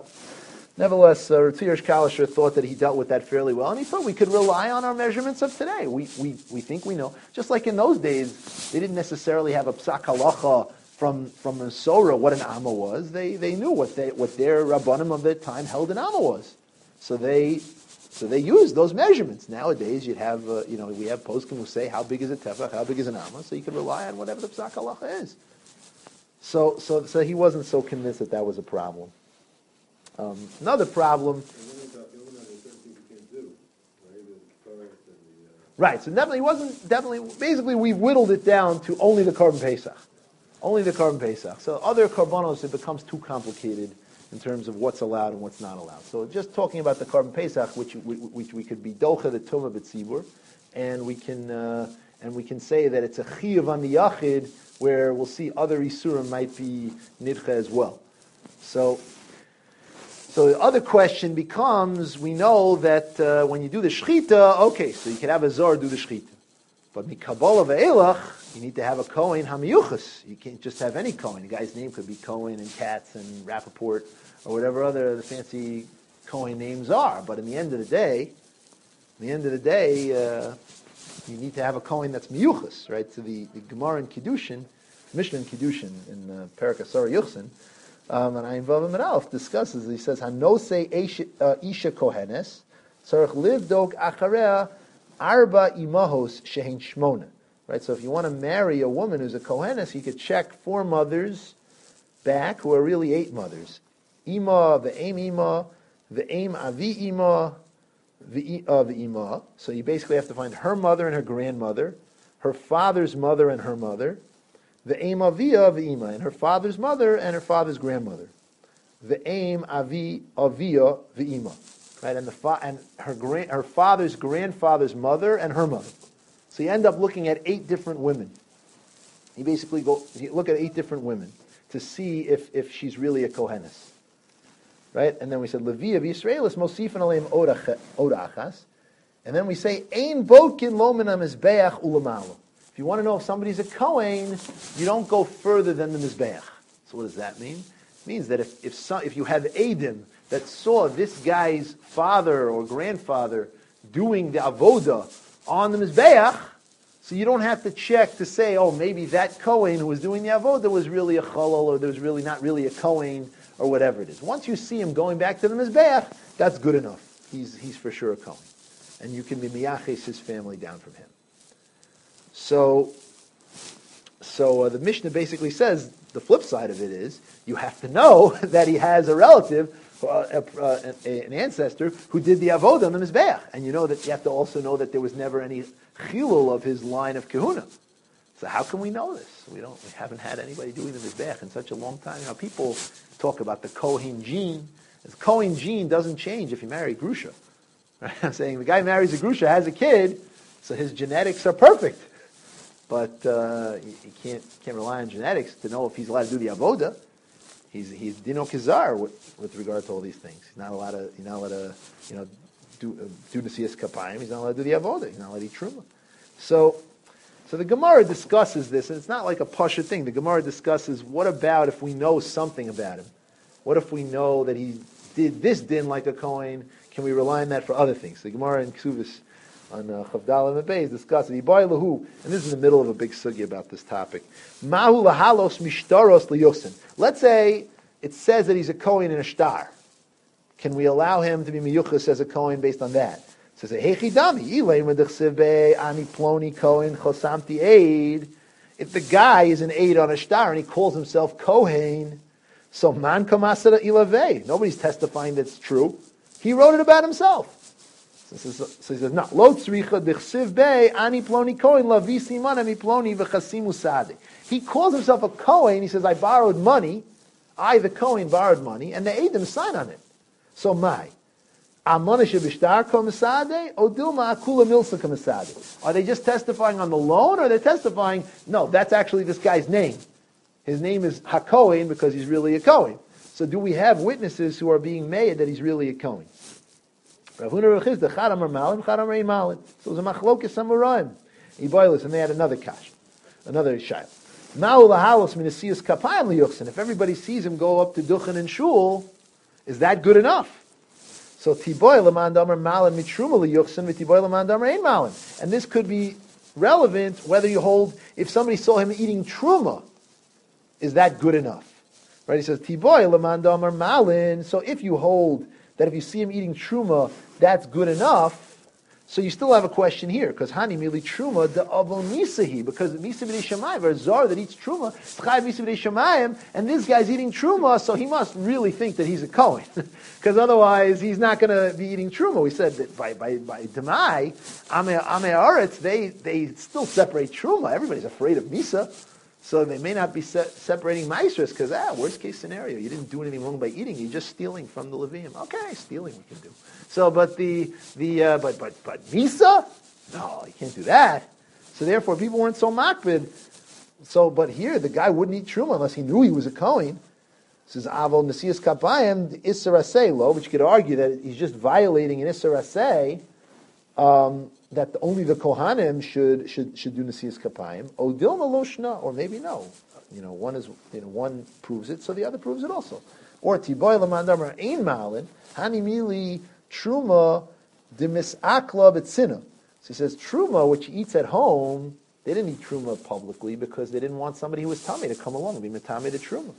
Rav Tzvi Kalisher thought that he dealt with that fairly well, and he thought we could rely on our measurements of today. We think we know. Just like in those days, they didn't necessarily have a psak halacha from a Sorah what an amma was. They knew what their rabbanim of their time held an amma was. So they used those measurements. Nowadays, you'd have we have poskim who say how big is a tefach, how big is an amma, so you can rely on whatever the psak halacha is. So he wasn't so convinced that was a problem. Another problem. Right, so basically we've whittled it down to only the Korban Pesach. Only the Korban Pesach. So other Korbanos, it becomes too complicated in terms of what's allowed and what's not allowed. So just talking about the Korban Pesach, which we could be Docha the Tumah B'tzibur, and we can say that it's a Chiyuv on the Yachid, where we'll see other Isurim might be Nidcha as well. So the other question becomes, we know that when you do the Shechita, okay, so you can have a Zor do the Shechita. But Mikabala Ve'elach, you need to have a Kohen Hamiyuchas. You can't just have any Kohen. The guy's name could be Cohen and Katz and Rappaport or whatever other the fancy Kohen names are. But in the end of the day, you need to have a Kohen that's Miyuchas, right? So the Gemara in Kiddushin, Mishnah in Kiddushin in Perek Asar Yuchsin, and Ayin Vav Amud Aleph discusses. He says, "Hanose isha kohenes tzarich livdok acharea arba imahos shehin shmona." Right. So if you want to marry a woman who's a kohenes, you could check 4 mothers back who are really 8 mothers. Ima ve'em avi ima ve'ima. So you basically have to find her mother and her grandmother, her father's mother and her mother. The aim avia v'ima, and her father's mother and her father's grandmother. The aim avi avia v'ima, right? And her father's grandfather's mother and her mother. So you end up looking at 8 different women. You basically look at 8 different women to see if she's really a kohenes, right? And then we said Leviya v'Yisraelis mosifan aleim odachas, and then we say ein bokin lo min hamizbeach ulamalo. If you want to know if somebody's a Kohen, you don't go further than the Mizbeach. So what does that mean? It means that if you have Eidim that saw this guy's father or grandfather doing the Avoda on the Mizbeach, so you don't have to check to say, oh, maybe that Kohen who was doing the Avoda was really a Cholol, or there was really not really a Kohen, or whatever it is. Once you see him going back to the Mizbeach, that's good enough. He's for sure a Kohen. And you can be miyaches his family down from him. So the Mishnah basically says the flip side of it is you have to know that he has a relative, an ancestor who did the avodah on the mizbeach, and you know that you have to also know that there was never any chilul of his line of kahuna. So how can we know this? We haven't had anybody doing the mizbeach in such a long time. You know, people talk about the Kohen gene. The Kohen gene doesn't change if you marry a grusha. Right? I'm saying the guy marries a grusha, has a kid, so his genetics are perfect. But you can't rely on genetics to know if he's allowed to do the avoda. He's dino kizar with regard to all these things. He's not allowed to do nesias kapayim. He's not allowed to do the avoda. He's not allowed to eat truma. So the Gemara discusses this, and it's not like a pasha thing. The Gemara discusses what about if we know something about him? What if we know that he did this din like a Kohen? Can we rely on that for other things? The Gemara in Ksubis on Chavdal and Beis discusses Ibai lahu, and this is in the middle of a big sugi about this topic. Mahu lahalos mishtaros liyosin. Let's say it says that he's a Kohen in a shtar. Can we allow him to be miyuchas as a Kohen based on that? It says hechidami ilay medachseve ani ploni Kohen chosamti aid. If the guy is an aid on a shtar and he calls himself Kohen, so man kamasada ilavei. Nobody's testifying that's true. He wrote it about himself. So he says, no. Lo tzricha dechsiv bei ani ploni Kohen lavisi man ami ploni v'chasimu sadi. He calls himself a Kohen. He says, I borrowed money. I, the Kohen, borrowed money, and the Eidim sign on it. So my amana shebishtar komisade odilma akula milsa komisade. Are they just testifying on the loan, or they're testifying? No, that's actually this guy's name. His name is HaKohen because he's really a Kohen. So do we have witnesses who are being made that he's really a Kohen? Rav Huna Rav Chisda, Chadam Malin, Chadam Malin. So it was a machlokes Amoraim. And they had another kash. Another shayla. Ma'u lahalos minasiyas kapayim liyuchsin. If everybody sees him go up to duchen and shul, is that good enough? So tiboy leman damer malin mitruma liyuchsin v'tiboy leman damer ein malin. And this could be relevant whether you hold, if somebody saw him eating truma, is that good enough? Right? He says tiboy leman damer malin. So if you hold that if you see him eating truma, that's good enough. So you still have a question here, because hani mili truma de avon misahi, because misa b'dei shamayim, or a zar that eats truma, tzchai misa b'dei shamayim, and this guy's eating truma, so he must really think that he's a kohen, because otherwise he's not going to be eating truma. We said that by demai, amei aretz, they still separate truma. Everybody's afraid of misa, so they may not be separating maestros, because worst case scenario, you didn't do anything wrong by eating, you're just stealing from the Levium. Okay, stealing we can do. So, but Misa? No, you can't do that. So therefore, people weren't so makbid. So, but here, the guy wouldn't eat truma unless he knew he was a kohen. It says, Avol Nesias Kapayim, the Isser Aseh lo, which you could argue that he's just violating an Isser Aseh, that only the Kohanim should do Nesias Kapayim. Odil Maloshna, or maybe no. One proves it, so the other proves it also. Or Tiboy Lamandamar Ein Malin, Hani Mili Truma de misakla b'tzina. So he says truma, which he eats at home, they didn't eat truma publicly because they didn't want somebody who was tummy to come along and be metame to truma.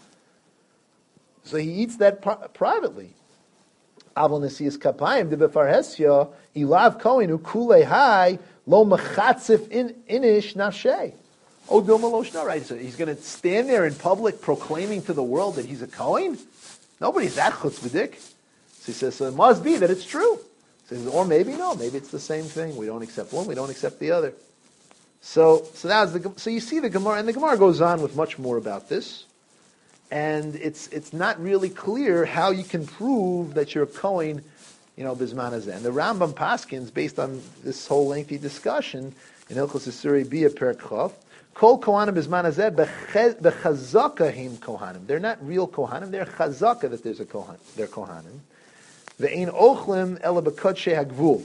So he eats that privately. Avol nesias kapayim de befarhesya ilav kohen ukule hai lo mechatzif inish nafshay. Oh, Dilmaloshna, right? So he's going to stand there in public proclaiming to the world that he's a kohen? Nobody's that chutzpahdik. So he says, so it must be that it's true. He says, or maybe no, maybe it's the same thing. We don't accept one, we don't accept the other. So you see the Gemara, and the Gemara goes on with much more about this, and it's not really clear how you can prove that you're a Kohen, Bisman Hazeh. And the Rambam Paskins, based on this whole lengthy discussion in Hilchos Isuri Bia Perek Chav, Kol Kohanim Bisman Hazeh bechazaka him Kohanim. They're not real Kohanim, they're chazaka that there's a Kohan, they're Kohanim. Ve'ein ochlim ela b'kodshe hagvul.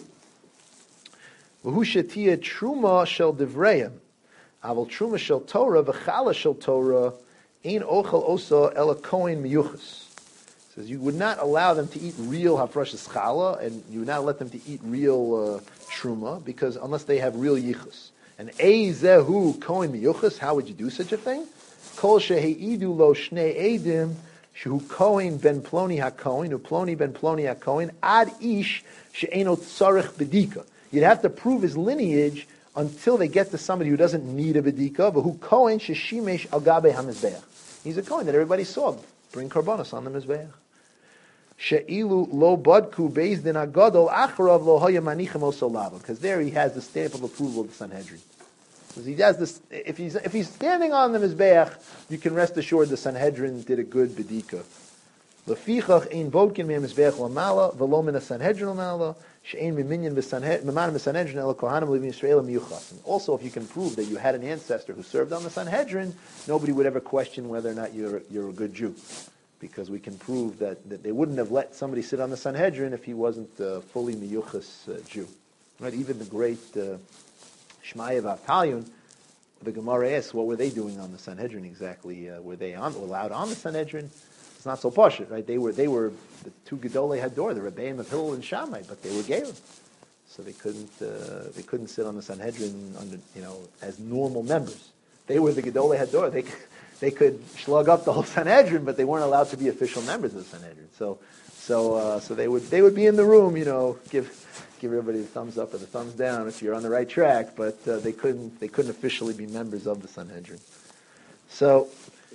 V'hu shetia truma shel divreim. Aval truma shel Torah v'chala shel Torah ein ochel osa ela kohen miyuchas. Says you would not allow them to eat real hafrashas chala, and you would not let them to eat real truma, because unless they have real yichus. And zehu kohen miyuchas, how would you do such a thing? Kol sheheidu lo shnei edim. Shehu Kohen ben Ploni HaKohen, Uploni ben Ploni HaKohen, Ad Ish she'eno tzarech bedika. You'd have to prove his lineage until they get to somebody who doesn't need a bedika, but who Kohen sheshimesh al gabe hamizbeach. He's a Kohen that everybody saw. Bring karbonos on the mizbeach. She'ilu lo badku beis din agadol acharav lo hoya manichem osolava. Because there he has the stamp of approval of the Sanhedrin. Because he does this, if he's standing on the mizbeach, you can rest assured the Sanhedrin did a good bedika. Lefichach ein bodkin me mizbeach lamala v'lo min Sanhedrin lamala she'ein miminyan v'man Sanhedrin el kohanim living Yisrael miyuchas. And also, if you can prove that you had an ancestor who served on the Sanhedrin, nobody would ever question whether or not you're a good Jew, because we can prove that they wouldn't have let somebody sit on the Sanhedrin if he wasn't a fully miyuchas Jew. Right? Even the great Shmaya V'Avtalyon, the Gemara asks, what were they doing on the Sanhedrin exactly? Were they allowed on the Sanhedrin? It's not so pashut, right? They were the two Gedolei Hador, the Rebbeim of Hillel and Shammai, but they were Gerim, so they couldn't sit on the Sanhedrin under, as normal members. They were the Gedolei Hador. They could slug up the whole Sanhedrin, but they weren't allowed to be official members of the Sanhedrin. So they would be in the room, give everybody the thumbs up or the thumbs down if you're on the right track, but they couldn't officially be members of the Sanhedrin. So,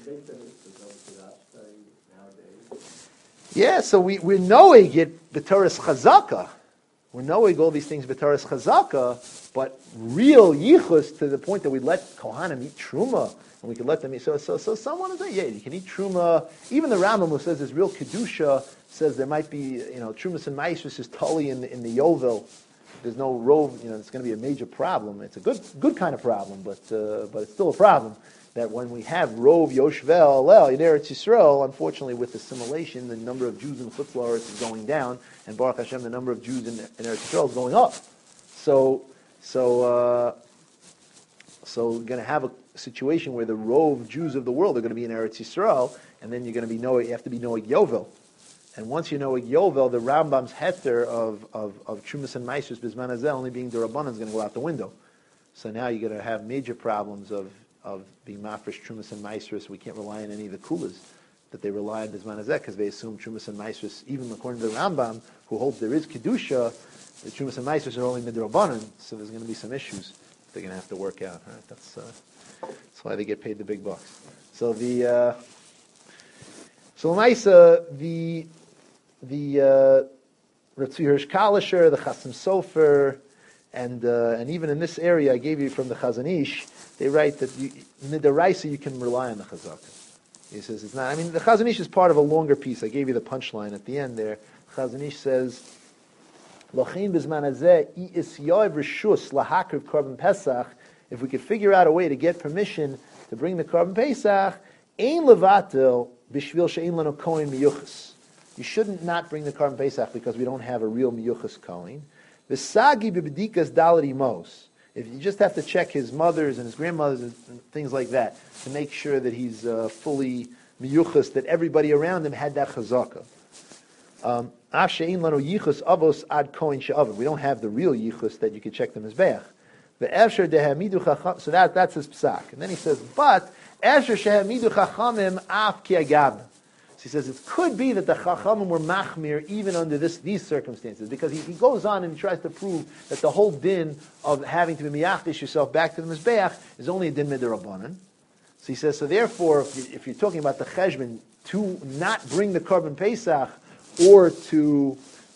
yeah, so we're knowing it b'toras chazaka. We're knowing all these things b'toras chazaka, but real yichus to the point that we let Kohanim eat truma, and we could let them eat. So someone is saying, yeah, you can eat truma. Even the Rambam, who says there's real kedusha, says there might be, trumas and maestros is totally in the yovel. There's no rove, it's going to be a major problem. It's a good kind of problem, but it's still a problem. That when we have rove yoshvel lel in Eretz Yisrael, unfortunately with assimilation, the number of Jews in Chutz La'aretz is going down, and Baruch Hashem, the number of Jews in Eretz Yisrael is going up. So we're going to have situation where the rove Jews of the world are going to be in Eretz Yisrael, and then you have to be Noeg Yovel. And once you know Yovel, the Rambam's heter of Trumas and Meisers Bizman Hazeh only being Durabanan is going to go out the window. So now you're going to have major problems of being mafresh Trumas and Meisers. We can't rely on any of the kulas that they rely on Bizman Hazeh because they assume Trumas and Meisers, even according to the Rambam, who holds there is Kedusha, the Trumas and Meisers are only Midrabanan, so there's going to be some issues they're going to have to work out. Right? That's why they get paid the big bucks. So the Lamaisa, the Ratzi Hirsch Kalisher, the Chasim Sofer, and even in this area I gave you from the Chazon Ish, they write that Midaraisa you can rely on the Chazaka. He says it's not. I mean, the Chazon Ish is part of a longer piece. I gave you the punchline at the end there. Chazon Ish says, "Lochein bizman hazeh I is yoiv reshus lahakriv korban pesach." If we could figure out a way to get permission to bring the korban pesach, ein levatel b'shvil she'ein lanu kohen miyuchas. You shouldn't not bring the korban pesach because we don't have a real miyuchas kohen. V'sagi b'bedikas dalad imos. If you just have to check his mothers and his grandmothers and things like that to make sure that he's fully miyuchas, that everybody around him had that chazaka. We don't have the real yichus that you could check the mizbeach. So that's his psak. And then he says, but he says it could be that the chachamim were machmir even under these circumstances, because he goes on and he tries to prove that the whole din of having to be miyachdish yourself back to the mizbeach is only a din midrabanan. So he says, so therefore, if you're talking about the cheshbon to not bring the korban pesach, or to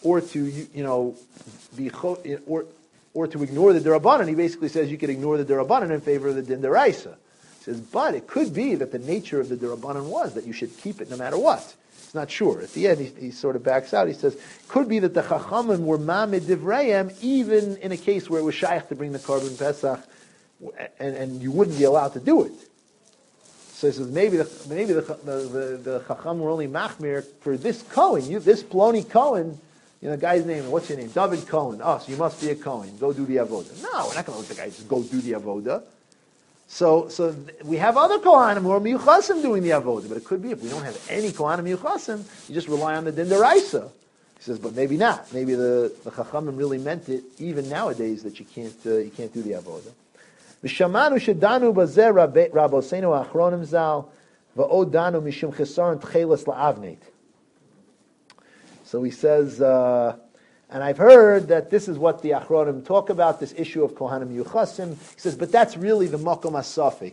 ignore the derabanan, he basically says you could ignore the derabanan in favor of the din deraisa. He says, but it could be that the nature of the derabanan was that you should keep it no matter what. It's not sure. At the end, he sort of backs out. He says, could be that the chachamim were mamid divrayim even in a case where it was shaykh to bring the korban pesach, and you wouldn't be allowed to do it. So he says maybe the chacham were only machmir for this Cohen, this Ploni Cohen, guy's name. What's your name? David Cohen. Oh, so you must be a Cohen. Go do the avoda. No, we're not going to let the guy just go do the avoda. So we have other Kohanim who are miyuchasim doing the avoda, but it could be if we don't have any Kohanim miyuchasim, you just rely on the din deraisa. He says, but maybe not. Maybe the chachamim really meant it even nowadays that you can't do the avoda. V'shamanu shedanu bazeh rabosenu achronim zal va'od danu mishum chesaron tchelas la'avneit. So he says, and I've heard that this is what the achronim talk about, this issue of kohanim yuchasim. He says, but that's really the makom asafik.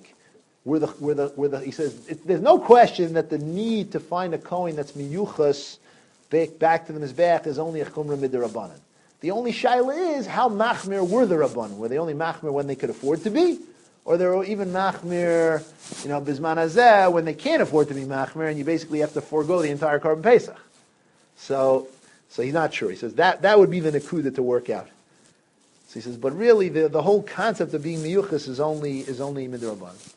He says, there's no question that the need to find a kohen that's miyuchas back to the mizbeach is only a chumrah midrabanan. The only shaila is, how machmir were the rabbanim? Were they only machmir when they could afford to be? Or they were even machmir, bizman hazeh, when they can't afford to be machmir, and you basically have to forego the entire korban pesach. So he's not sure. He says that would be the nekuda to work out. So he says, but really the whole concept of being miyuchas is only midrabanan.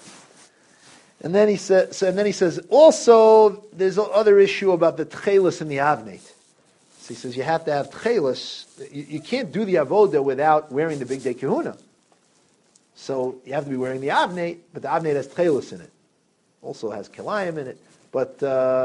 And then he says, also there's another issue about the tchelis and the avneit. So he says you have to have tchelis. You can't do the avoda without wearing the big day kahuna. So you have to be wearing the avneit, but the avneit has tchelis in it. Also has kilayim in it. But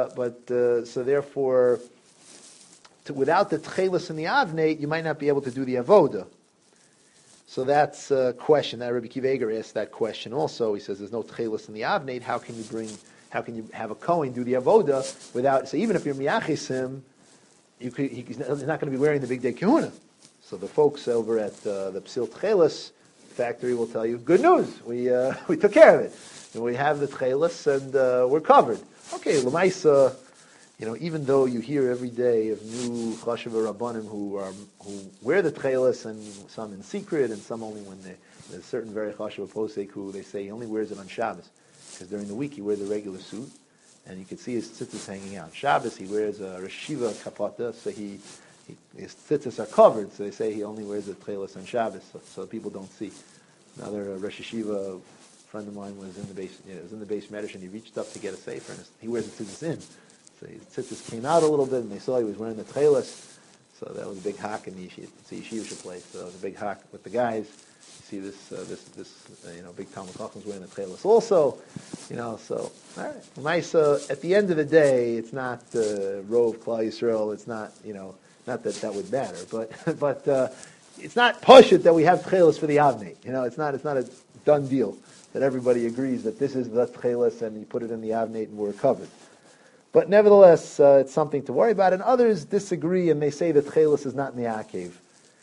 so therefore, without the tchelis and the avneit, you might not be able to do the avoda. So that's a question that Rabbi Akiva Eiger asked that question also. He says there's no tchelis in the avneit. How can you have a kohen do the avoda without? So even if you're miyachisim, he's not going to be wearing the big day kahuna. So the folks over at the Psil Tchelis factory will tell you, good news, we took care of it. And we have the Tchelis and we're covered. Okay, Lamaisa, even though you hear every day of new Chashav Rabbanim who wear the Tchelis, and some in secret and some only when there's certain very Chashav Posek who they say he only wears it on Shabbos, because during the week he wears a regular suit. And you can see his tzitzis hanging out. Shabbos, he wears a Rosh Yeshiva kapata, so his tzitzis are covered. So they say he only wears a tchelis on Shabbos, so people don't see. Another Rosh Yeshiva friend of mine was in the base medrash, and he reached up to get a sefer, and he wears the tzitzis in. So his tzitzis came out a little bit, and they saw he was wearing the tchelis. So that was a big hak in the yeshiva. It's a yeshiva place. So it was a big hak with the guys. see this big Talmud Chacham is wearing a tchelis also, so all right. Nice. At the end of the day, it's not Rov Klal Yisrael. It's not not that would matter, but it's not pashut that we have tchelis for the avnei. It's not a done deal that everybody agrees that this is the tchelis and you put it in the avnei and we're covered. But nevertheless, it's something to worry about. And others disagree and they say that tchelis is not in the akev.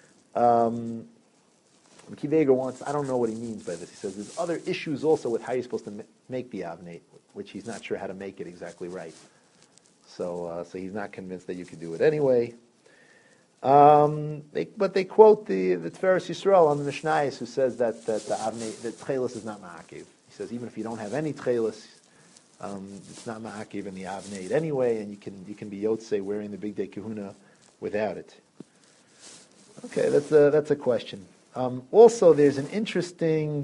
Kiveger wants, I don't know what he means by this. He says there's other issues also with how you're supposed to make the avnei, which he's not sure how to make it exactly right. So he's not convinced that you could do it anyway. But they quote the Tiferes Yisrael on the Mishnayos, who says that tchelis is not ma'akev. He says even if you don't have any tchelis, it's not ma'akev in the avnei anyway, and you can be yotzei wearing the big day kahuna without it. Okay, that's a question. Also, there's an interesting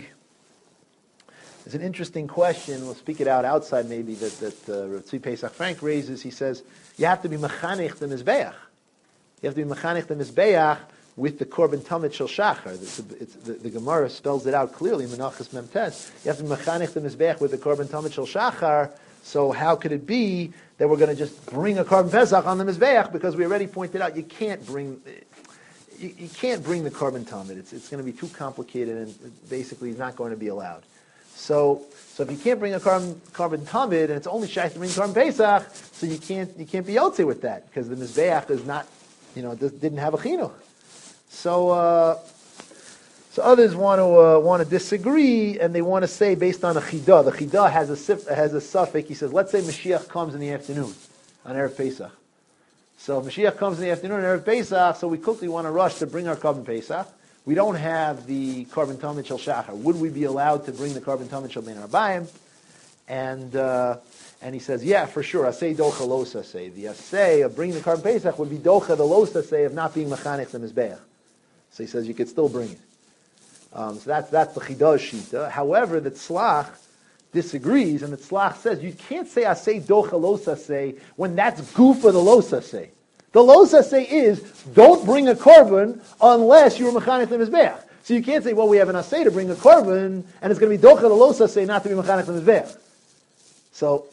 question. We'll speak it out outside maybe that Rav Tzvi Pesach Frank raises. He says you have to be mechanech the mizbeach. You have to be mechanech the mizbeach with the korban tamid shel shachar. The Gemara spells it out clearly. Menachos Memtes. You have to be mechanech the mizbeach with the korban tamid shel shachar. So how could it be that we're going to just bring a korban pesach on the mizbeach, because we already pointed out you can't bring the korban tamid. It's going to be too complicated, and basically it's not going to be allowed. So if you can't bring a korban tamid, and it's only shaykh to bring korban pesach, so you can't be yotzei with that, because the mizbeach is not, didn't have a chinuch. So others want to disagree, and they want to say based on a chidah. The chidah has a suffix. He says, let's say Mashiach comes in the afternoon on Erev Pesach. So Mashiach comes in the afternoon on Erev Pesach, so we quickly want to rush to bring our korban Pesach. We don't have the korban tamid shel shachar. Would we be allowed to bring the korban tamid shel ben arbaim? And he says, yeah, for sure. Asay docha los asay. The asay of bringing the korban Pesach would be docha the los asay of not being mechanech the mizbeach. So he says you could still bring it. So that's the chidah shita. However, the tzlach disagrees, and the tzlach says you can't say asay docha los asay when that's goof of the los asay. The los asay is don't bring a korban unless you're mechanech the mizbeach. So you can't say, well, we have an asay to bring a korban, and it's going to be docha the los asay not to be mechanech the mizbeach. So,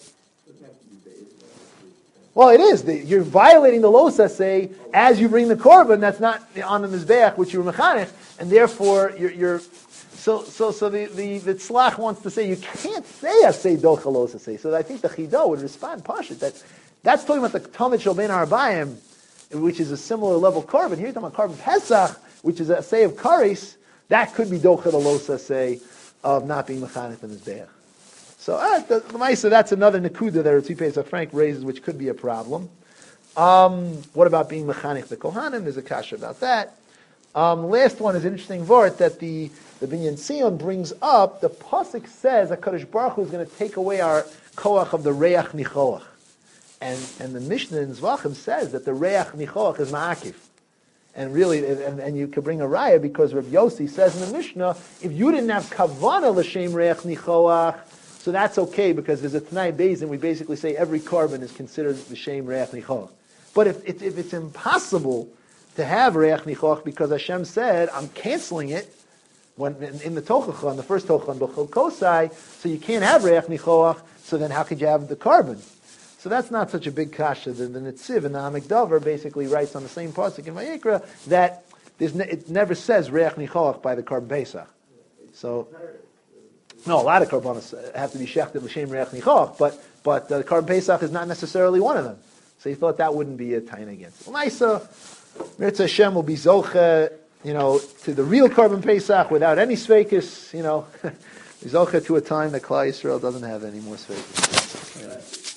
well, it is. You're violating the los asay as you bring the korban. That's not on the mizbeach, which you're mechanech, and therefore you're. So the tzlach wants to say you can't say asay docha los asay. So I think the chidah would respond pashut that's talking about the tamid shel ben arbaim, which is a similar level korban. Here you're talking about korban pesach, which is a asay of kares. That could be docha the los asay of not being mechanech in mizbeach. So the Maisa, that's another nekuda that Tzvi Pesach Frank raises, which could be a problem. What about being mechanech the kohanim? There's a kasha about that. Last one is an interesting vort that the Binyan Sion brings up. The pasuk says that Kadosh Baruch Hu is going to take away our koach of the reach nichoach, and the Mishnah in Zvachim says that the reach nichoach is ma'akiv. And really, and you could bring a raya because Rabbi Yossi says in the Mishnah, if you didn't have kavana l'shem reach nichoach, so that's okay, because there's a Tanai Beis, and we basically say every korban is considered the Shem Reach Nichoach. But if it's impossible to have Reach Nichoach because Hashem said, I'm canceling it, when in the Tochacha, in the first Tochacha, B'chol Kosai, so you can't have Reach Nichoach, so then how could you have the korban? So that's not such a big kasha. The Netziv and the Amek Dover basically writes on the same pasuk in Vayikra that it never says Reach Nichoach by the korban Pesach. So. No, a lot of korbanos have to be shechted l'shem reach nichoach, but the korban Pesach is not necessarily one of them. So he thought that wouldn't be a tain against. Well, Maisa, Mirza Hashem will be zoche, to the real korban Pesach without any sveikis, zoche to a time that Klal Yisrael doesn't have any more sveikis.